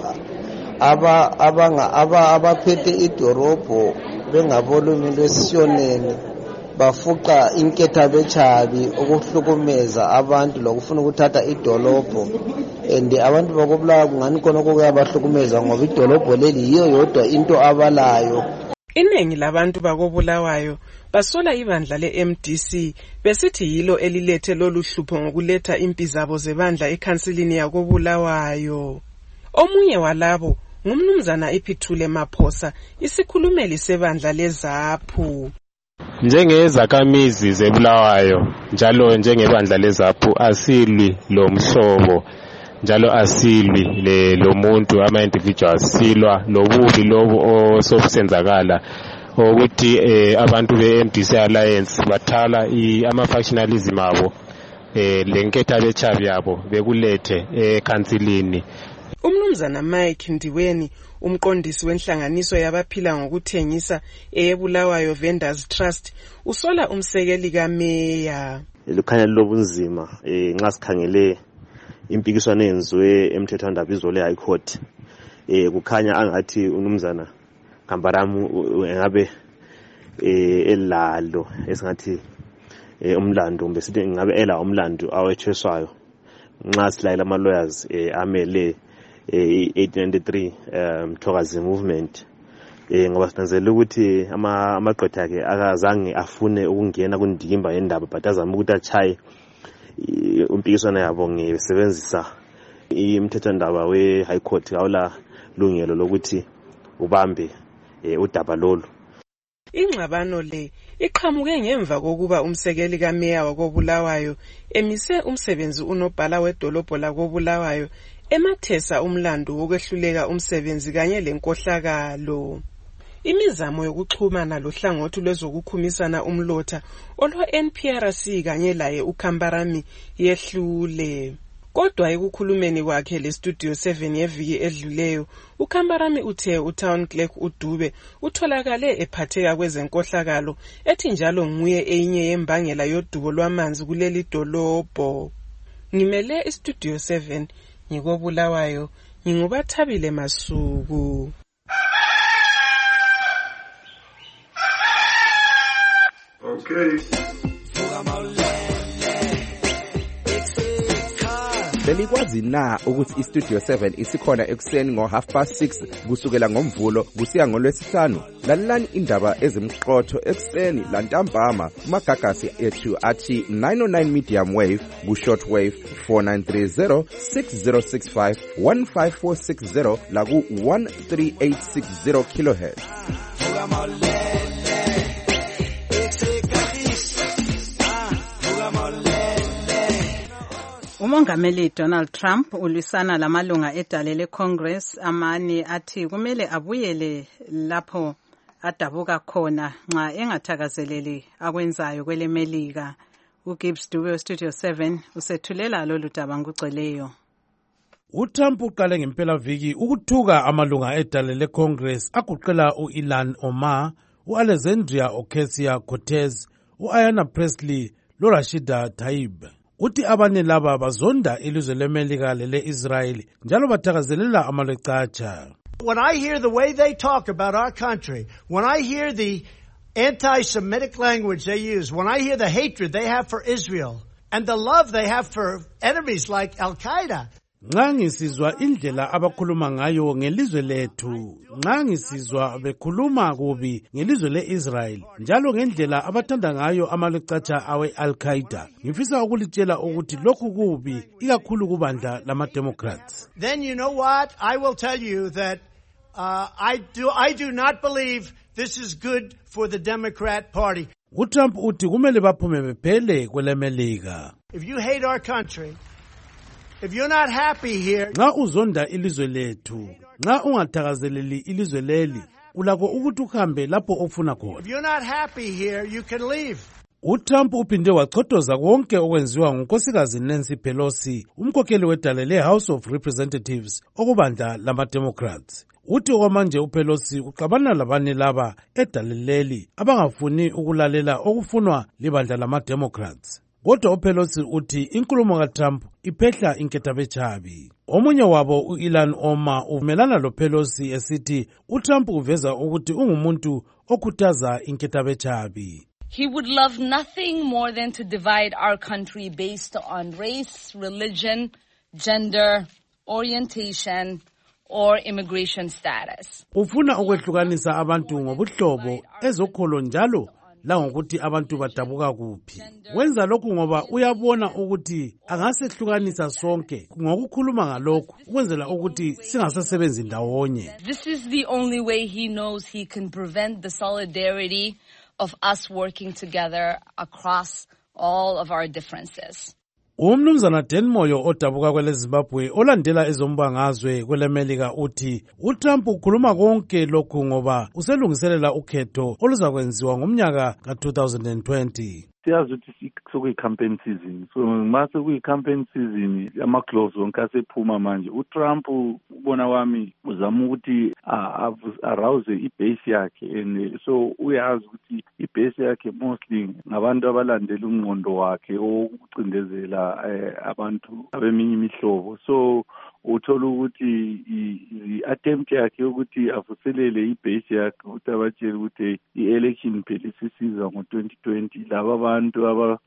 abaphethe idorobho bengabolumi lwesishoneni bafuqa inketha bechabi ukuhlukumeza abantu lokufuna ukuthatha idolobho, and abantu bakobulawayo kungani khona okuyabahlukumeza ngoba idolobho leli yiyo yodwa into abalayo. Iningi labantu bakobulawayo basola ibandla le-M D C besithi yilo elilethe lolu hlupho ngokuletha impi zabo zebandla ekhansilini yakobulawayo. Omunye walabo ngumnumzana iPhithule Maphosa, isikhulumeli sebandla leZAPU. Njengezakhamizi zebulawayo njalo njengebandla leZAPU asilwi lo mhlobo njalo asilwi le lo muntu ama individuals silwa lobubi lobo osofusenzakala ukuthi eh, abantu be-M D C Alliance bathala ama factionalism abo eh, lenketha bechabi yabo bekulethe ekhansilini. Umnumzana Mike Ndiweni umqondisi wenhlanganiso yabaphila ngokuthengisa eyebulawayo Vendors Trust usola umsekeli kameya. Lukhanya lobunzima eh nxa sikhangele impikiswano yenziwe emthethwandaba izolo eHigh Court eh kukhanya angathi unumzana Kambaramu engabe eh elalo esingathi eh umlando besithi ngabe ela umlando awetheswayo nxa silayela ama lawyers eh amele eh eighteen ninety-three um Thokazi movement eh ngoba sinanzela ukuthi ama amaqotha akhe akazange afune ukungena kundimba yendaba but azama ukuthi achaye umpikiswana yabo ngesebenzisa imthethwandaba we High Court awula lungelo lokuthi ubambe udaba lolu. Ingxabano le iqhamuke ngemva kokuba umsekeli kameya wakobulawayo emise umsebenzi unobhala wedolobho lakobulawayo emathesa umlando wokwehluleka umsebenzi kanye lenkohlakalo. Imizamo yokuxhumana lohlangothi lwezokukhumisana umlotha olwa N P R C kanye laye uKambarami yehlule. Kodwa ekukhulumeni kwakhe le Studio seven yeviki edluleyo uKambarami uthe uTown Clerk uDube utholakale ephatheka kwezenkohlakalo ethi njalo nguye enye yembangela yodubo lwamanzi kuleli dolobho. Ngimele iStudio seven ngikobulawayo ngingubathabile Masuku. Okay. Belikwazi na ukuthi iStudio seven isikhona ekuseni ngo half past six kusukela ngomvulo kusiya ngolwesihlanu. Lalelani indaba ezimqotho ekuseni lantambama kumagagasi ethu athi nine oh nine medium wave ku short wave four nine three zero six zero six five one five four six zero la ku one three eight six zero kilohertz. Umongameli Donald Trump ulwisana lamalunga edale leCongress amane athi kumele abuyele lapho adabuka khona nxa engathakazeleli akwenzayo kwelemelika. uGibbs Dube westudio seven usethulela lolu daba ngugcweleyo. uTrump uqale ngempela viki ukuthuka amalunga edale leCongress aguqela uIlhan Omar, uAlexandria Ocasio-Cortez, uAyanna Pressley loRashida Tlaib. Uthi abanye laba bazonda ilizwe leMelika lele-Israel njalo bathakazelela amalecatsha. When I hear the way they talk about our country, when I hear the anti-Semitic language they use, when I hear the hatred they have for Israel and the love they have for enemies like Al-Qaeda, nxa ngisizwa indlela abakhuluma ngayo ngelizwe lethu, nxa ngisizwa bekhuluma kubi ngelizwe le-Israel, njalo ngendlela abathanda ngayo amalecatsha awe Al-Qaeda, ngifisa ukulitshela ukuthi lokhu kubi ikakhulu kubandla lama-Democrats. Then you know what? I will tell you that uh, I do I do not believe this is good for the Democrat Party. uTrump uthi kumele baphume bephele kweleMelika. If you hate our country, if you're not happy here, nxa uzonda ilizwe lethu, nxa ungathakazeleli ilizwe leli, ulakho ukuthi uhambe lapho ofuna khona. if you're not happy here, you can leave. uTrump uphinde wachotoza konke okwenziwa ngunkosikazi Nancy Pelosi, umkhokheli wedale le-House of Representatives okubandla lama-Democrats. Uthi okwamanje uPelosi uxabana labanye laba edale leli abangafuni ukulalela okufunwa libandla lama-Democrats. Kodwa uPelosi uthi inkulumo kaTrump iphehla inkethabechabi. Omunye wabo uIlhan Omar uvumelana loPelosi esithi uTrump uveza ukuthi ungumuntu okhuthaza inkethabechabi. He would love nothing more than to divide our country based on race, religion, gender, orientation, or immigration status. Ufuna ukwehlukanisa abantu ngobuhlobo, ezokholo njalo langokuthi abantu badabuka kuphi. Wenza lokhu ngoba uyabona ukuthi angasehlukanisa sonke ngokukhuluma ngalokhu ukwenzela ukuthi singasasebenzi ndawonye. This is the only way he knows he can prevent the solidarity of us working together across all of our differences. Umnumzana Dan Moyo odabuka kwele Zimbabwe olandela ezombangazwe kweleMelika uthi uTrump ukhuluma konke lokhu ngoba uselungiselela ukhetho oluzakwenziwa ngomnyaka ka twenty twenty. Siyazi ukuthi sokuyi-campaign season, so mase kuyi-campaign season ama-gloves wonke asephuma manje. uTrump ubona wami uzama ukuthi arouse ibase yakhe, and so uyazi ukuthi ibase yakhe mostly ngabantu abalandela umnqondo wakhe okucindezela abantu abeminye imihlobo. So uthola ukuthi i-attempt yakhe ukuthi avuselele ibase yakhe ukuthi abatshele ukuthi i-election phela isisiza ngo-twenty twenty, laba abantu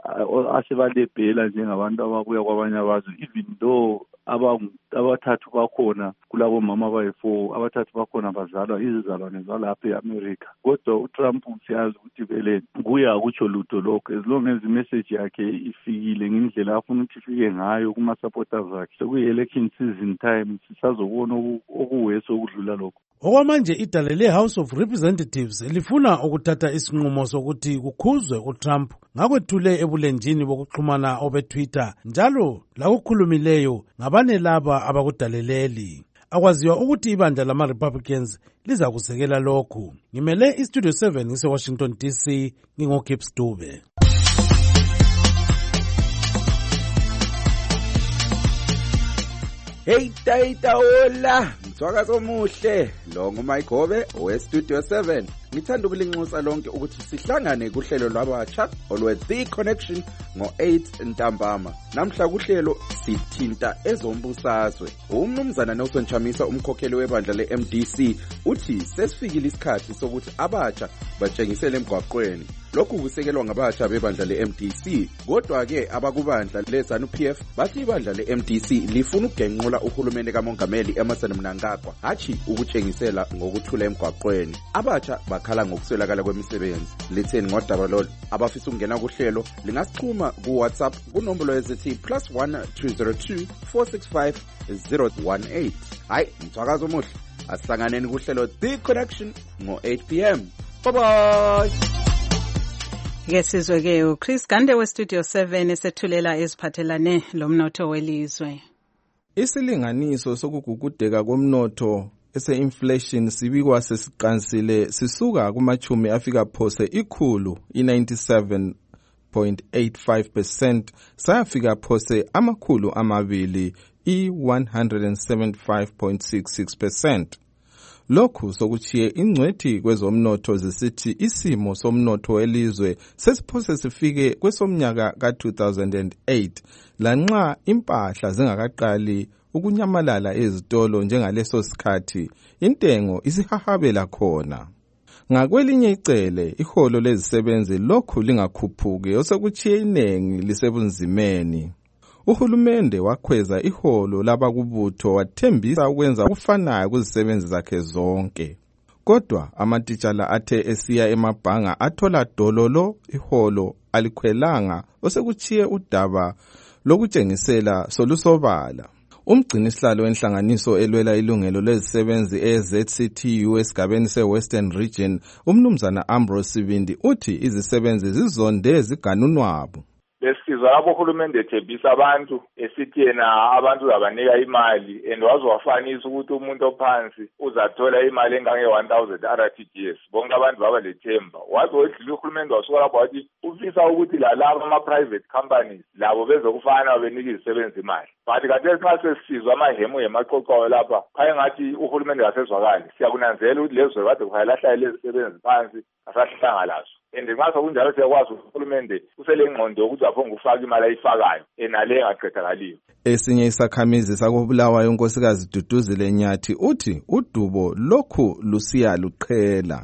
asebalebhela njengabantu ababuya kwabanye abazwe, even though abathathu bakhona kulabo mama abayi-four, abathathu bakhona bazalwa izizalwane zalapha e-America. Kodwa uTrump siyazi ukuthi vele kuye akutsho lutho lokho, as long as imessage yakhe ifikile ngendlela afuna ukuthi ifike ngayo kuma-supporters akhe. Sekuyi-election season time, sisazobona okuwesi okudlula lokho. Okwamanje idale le-House of Representatives lifuna ukuthatha isinqumo sokuthi kukhuzwe uTrump ngakwethule ebulenjini bokuxhumana obeTwitter njalo lakukhulumileyo ngabane laba abakudaleleli. Akwaziwa ukuthi ibandla lama-Republicans liza kusekela lokhu. Ngimele iStudio seven ngise-Washington D C, ngingoGibbs Dube. Hey tayita hola, mthwakazi omuhle, lo nguMike Hobe weStudio seven. Ngithanda ukulinxusa lonke ukuthi sihlangane kuhlelo lwabatsha olwe The Connection ngo eight ntambama. Namhla kuhlelo sithinta ezombusazwe. Umnumzana Nelson Chamisa umkhokheli webandla le-M D C uthi sesifikile isikhathi sokuthi abatsha batshengisele emgwaqweni. Lokhu kusekelwa ngabatsha bebandla le-M D C, kodwa ke abakubandla le-ZANU-P F bathi ibandla le-M D C lifuna ukugenqula uhulumende kamongameli Emmerson Mnangagwa, hathi ukutshengisela ngokuthula emgwaqweni. Abatsha bakhala ngokuswelakala kwemisebenzi. Litheni ngodaba lolu? Abafisa ukungena kuhlelo lingasichuma ku WhatsApp kunombolo ezithi plus one two zero two four six five zero one eight. Hayi, mthwakazi omuhle, asihlanganeni kuhlelo The Connection ngo eight p m. Bye bye. Ke sizwe ke uChris Gande weStudio seven esethulela eziphathelane lomnotho welizwe. Isilinganiso sokugugudeka komnotho ese-inflation sibikwa sesiqansile sisuka kumachumi afika phose ikhulu i-ninety-seven point eight five percent sayafika phose amakhulu amabili i one hundred seventy-five point six six percent. Lokhu sokuchiye ingcwethi kwezomnotho zisithi isimo somnotho welizwe sesiphose sifike kwesomnyaka ka two thousand eight lanxa impahla zingakaqali ukunyamalala ezitolo njengaleso sikhathi intengo isihahabela khona. Ngakwelinye icele iholo lezisebenzi lokhu lingakhuphuki osekuchiye inengi lisebunzimeni. Uhulumende wakhweza iholo labakubutho wathembisa ukwenza kufanayo kuzisebenzi zakhe zonke. Kodwa amatitshala athe esiya emabhanga athola dololo iholo alikhwelanga osekuchiye udaba lokutshengisela solusobala. Umgcinisihlalo wenhlanganiso elwela ilungelo lezisebenzi e-Z C T U esigabeni se-Western Region umnumzana Ambrose Sibindi uthi izisebenzi zizonde ziganunwabo. Lesizwa lapho uhulumende ethembisa abantu esithi yena abantu uzabanika imali and wazowafanisa ukuthi umuntu ophansi uzathola imali engange one thousand R T G S. Bonke abantu baba lethemba. Wazodlula uhulumende wasuka lapho wathi ufisa ukuthi lalabo ama-private companies labo bezokufana benika izisebenzi imali. But khathesi nxa sesizwa amahemu emaqoqo lapha khaye ngathi uhulumende kasezwakali. Siyakunanzela ukuthi lezwe kade kuhayalahla lezisebenzi phansi asahlanga lazo. And nxa sokunjalo siyakwazi uhulumende uselengqondo ukuthi aphonge ufaka imali ayifakayo enale engaqedakaliyo. Esinye isakhamizi sakobulawayo unkosikazi Duduzile Nyathi uthi udubo lokhu lusiya luqhela.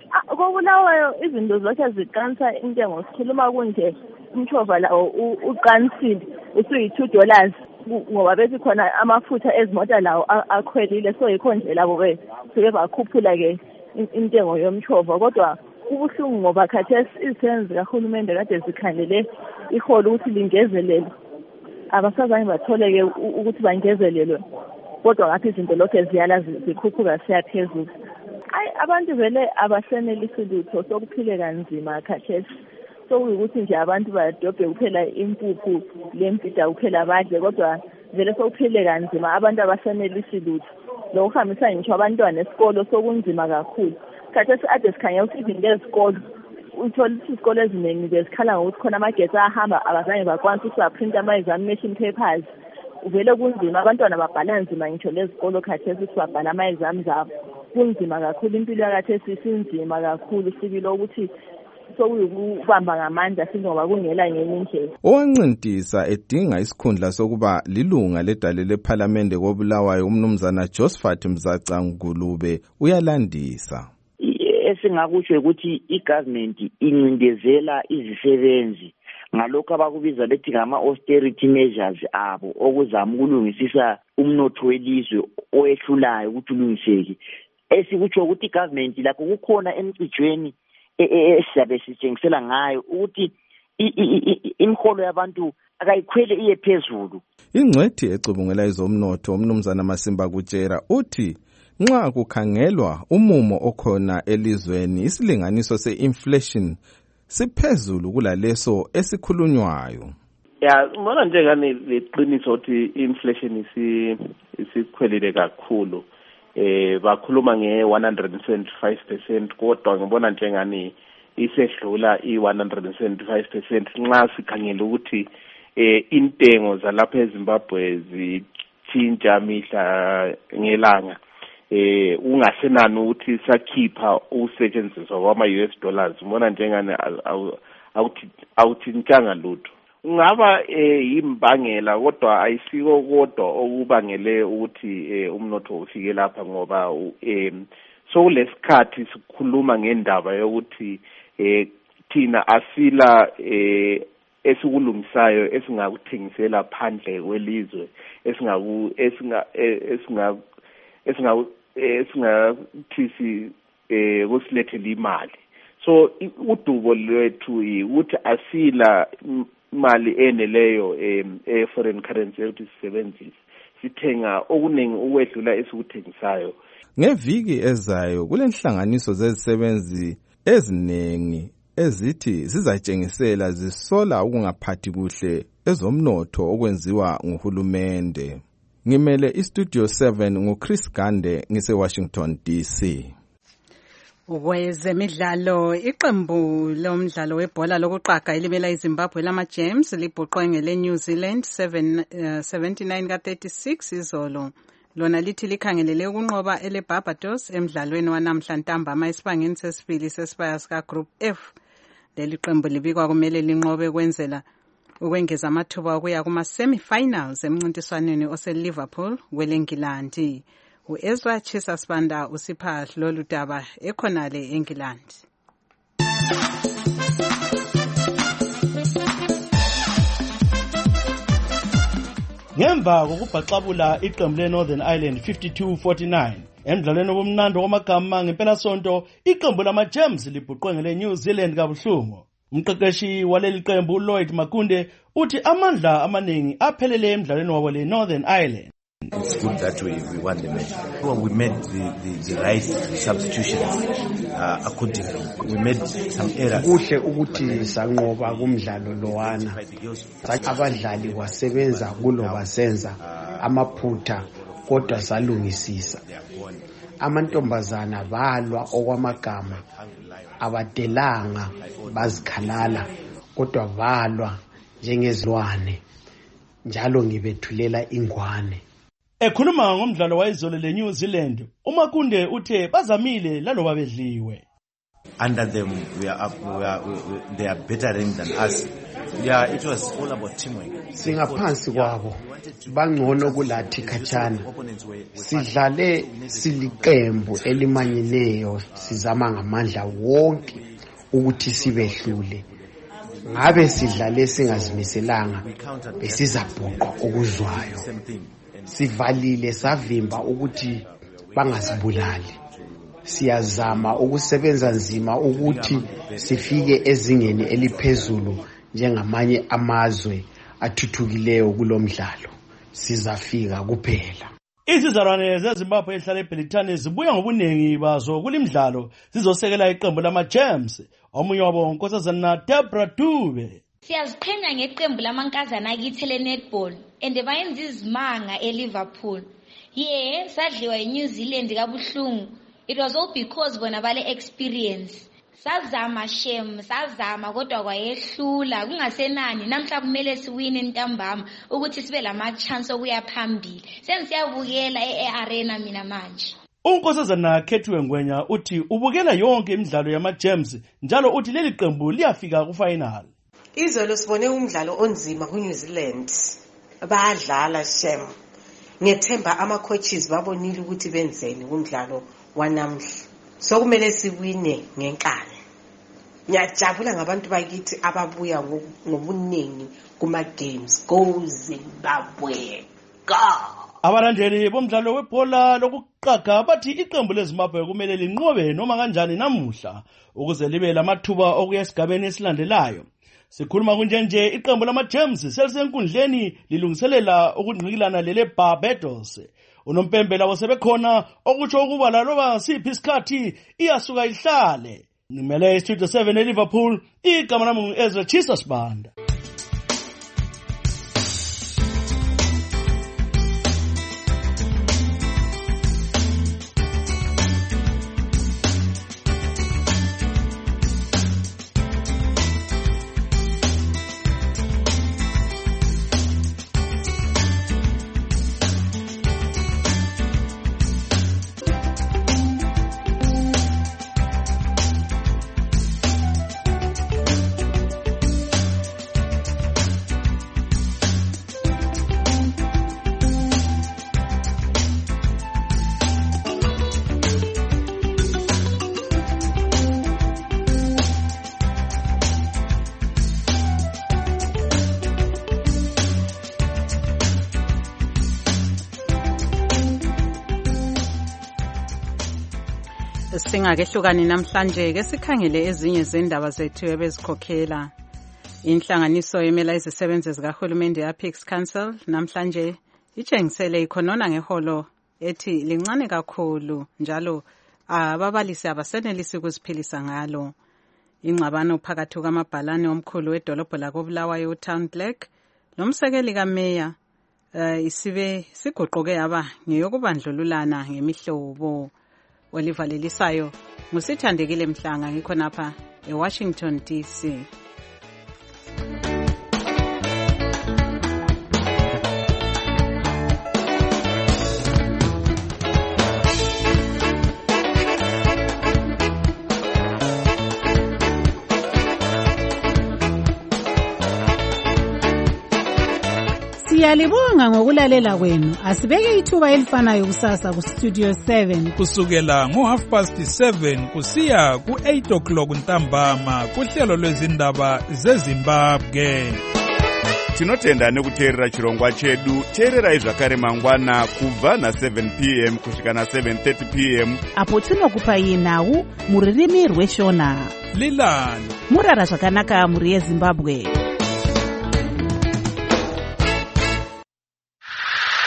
Kobulawayo izinto zonke ziqansa intengo sikhuluma kunje umthova lawo uqansile usuyi two dollars ngoba bethi khona amafutha ezimota lawo akhwelile so yikho nje labo ke sike bakhuphula ke intengo yomthova kodwa ubuhlungu ngoba khathesi izisebenzi kahulumende kade zikhandele iholo ukuthi lingezelele abasazange batholeke ukuthi bangezelelwe kodwa ngathi izinto lokho ziyala zikhuphuka siyaphezulu. Ayi abantu vele abasenelisi lutho sokuphile kanzima khathesi sokuyukuthi nje abantu badobhe kuphela impuphu lempida kuphela badle kodwa vele sokuphile kanzima abantu abasenelisi lutho lokuhambisa ngisho abantwana esikolo sokunzima kakhulu. Khathesi ade sikhanya ukuthi izinto ezikolo uthola ukuthi izikolo eziningi bezikhala ngokuthi khona amagetsi ahamba abazange bakwanisa ukuthi baprint ama-examination papers. Uvele kunzima abantwana babhala nzima ngisho lezikolo khathesi ukuthi babhala ama-exams abo kunzima kakhulu. Impilo yakhathesi isinzima kakhulu sibile ukuthi sokuyukubamba ngamandla singoba kungela ngenye indlela. Owancintisa edinga isikhundla sokuba lilunga ledale lephalamende kobulawayo umnumzana Josephat Mzaca Ngulube uyalandisa. Esingakutsho ukuthi igovernment incindezela izisebenzi ngalokho abakubiza bethi ngama-austerity measures abo okuzama ukulungisisa umnotho welizwe owehlulayo ukuthi ulungiseke. Esikutsho ukuthi igovernment lakho kukhona emcijweni esizabe sitshengisela ngayo ukuthi imiholo yabantu akayikhwele iye phezulu. Ingcwethi ecubungela izomnotho umnumzana Masimba Kutshera uthi nxa kukhangelwa umumo okhona elizweni isilinganiso se-inflation siphezulu kulaleso esikhulunywayo. Ya mbona njengani leqiniso ukuthi inflation isi isikhwelile kakhulu. Eh bakhuluma nge one hundred seventy-five percent kodwa ngibona njengani isedlula i one hundred seventy-five percent nxa sikhangela ukuthi eh intengo zalapha eZimbabwe zitshintsha mihla ngelanga. Eh ungasenani ukuthi sakhipha usetshenziswa kwama U S dollars mbona njengani awuthi awuthintanga lutho. Ungaba eh imbangela kodwa ayisiko kodwa okubangele ukuthi eh umnotho ufike lapha ngoba eh so lesikhathi sikhuluma ngendaba yokuthi eh thina asila eh esikulungisayo esingakuthengisela phandle kwelizwe esingaku esinga esinga esinga esingathisi eh kusilethela imali. So udubo lwethu ukuthi asila imali eneleyo eh foreign currency ukuthi sisebenzise sithenga okuningi ukwedlula esikuthengisayo. Ngeviki ezayo kulenhlanganiso zezisebenzi eziningi ezithi zizatshengisela zisola ukungaphathi kuhle ezomnotho okwenziwa nguhulumende. Ngimele istudio seven nguChris Gande ngise Washington D C. Kwezemidlalo, iqembu lomdlalo webhola lokuqaga elimela iZimbabwe lama-Gems libhuqwe ngele New Zealand seventy-nine ka thirty-six izolo. Lona lithi likhangelele ukunqoba ele Barbados emidlalweni wanamhla ntambama esibangeni sesibili sesibaya ka Group F. Leli qembu libikwa kumele linqobe kwenzela ukwengeza amathuba okuya kuma semi-finals emncintiswaneni ose-Liverpool kwelengilandi. U-Ezra Chisasbanda usipha lolu daba ekhonale eNgilandi. Ngemva kokubhaxabula iqembu le-Northern Ireland fifty-two forty-nine emidlalweni womnando wamagama ngempelasonto, iqembu lama-Gems libhuqwe ngele New Zealand kabuhlungu. Umqeqeshi waleli qembu Lloyd Makunde uthi amandla amaningi aphelele emidlalweni wabo le-Northern Ireland. It's good that we, we won the match. Well, we made the, the, the right substitutions uh, accordingly. We made some errors. Kuhle ukuthi sanqoba kumdlalo lowana. Abadlali wasebenza kulo basenza amaphutha kodwa salungisisa. Amantombazana balwa okwamagama abadelanga bazikhalala kodwa balwa njengezilwane. Njalo ngibethulela ingwane. Ekhuluma ngomdlalo wayizolo le New Zealand, uMakunde uthe bazamile laloba bedliwe. Under them we are up, we are, we, we, they are better than us. Yeah, it was all about teamwork. Singaphansi kwabo bangcono kulathi khatshana. Sidlale siliqembu elimanyileyo, sizama ngamandla wonke ukuthi sibehlule. Ngabe sidlale singazimiselanga besizabhuqa okuzwayo. Sivalile savimba ukuthi bangazibulali. Siyazama ukusebenza nzima ukuthi sifike ezingeni eliphezulu njengamanye amazwe athuthukileyo kulomdlalo. Sizafika kuphela. Izizalwane zeZimbabwe ezihlala eBrithani zibuya ngobunengi bazo kulimdlalo zizosekela iqembu lama-Gems. Omunye wabo unkosazana Deborah Dube. Siyaziqhenya ngeqembu lamankazana akithi le-netball ende bayenza izimanga eLiverpool. Ye sadliwa eNew Zealand kabuhlungu. It was all because bona bale experience. Sazama shem, sazama kodwa kwayehlula kungasenani. Namhla kumele siwine ntambama ukuthi sibe lama chance okuya phambili. Sensiyabukela e-arena mina manje. Unkosazana Kethiwe Ngwenya uthi ubukela yonke imidlalo yama-Gems njalo uthi leli qembu liyafika ku-final. Izolo sibone umdlalo onzima kuNew Zealand. Bayadlala shem. Ngethemba ama-coaches babonile ukuthi benzeni kumdlalo wanamhla. So kumele siwine ngenkani. Ngiyajabula ngabantu bakithi ababuya ngobuningi kuma-games. Go Zimbabwe! Go! Abalandeli bomdlalo webhola lokuqaga bathi iqembu leZimbabwe kumele linqobe noma kanjani namuhla ukuze libe lamathuba okuya esigabeni esilandelayo. Sikhuluma kunjenje iqembu lama-Gems selisenkundleni lilungiselela ukungqikilana lele Barbados. Unompembe labo sebekhona okutsho ukuba laloba ngasiphi isikhathi iyasuka ihlale. Ngimele Studio seven eLiverpool, igama lami Ezra Chisasbanda. Singakehlukani namhlanje ke sikhangele ezinye zendaba zethu ebezikhokhela. Inhlanganiso yemela izisebenzi zikahulumende Apex Council namhlanje itshengisele ikhonona ngeholo ethi lincane kakhulu njalo ababalisi abasenelisi ukuziphilisa ngalo. Ingxabano phakathi kwamabhalane omkhulu wedolobho lakoBulawayo uTown Black lomsekeli kaMeya uh, isibe siguquke yaba ngeyokubandlululana ngemihlobo. Oliver Lelisayo ngusithandekile Mhlanga ngikhonapha eWashington D C. Siyalibonga ngokulalela kwenu. Asibeke ithuba elifanayo kusasa ku Studio seven kusukela ngo half past seven kusiya ku eight o'clock ntambama kuhlelo lwezindaba zeZimbabwe. Tinotenda nekuteerera chirongwa chedu. Teererai zvakare mangwana kubva na seven p m kusvika na seven thirty p m apo tinokupai nhau muririmi rweshona. Lilani murara zvakanaka muri yeZimbabwe.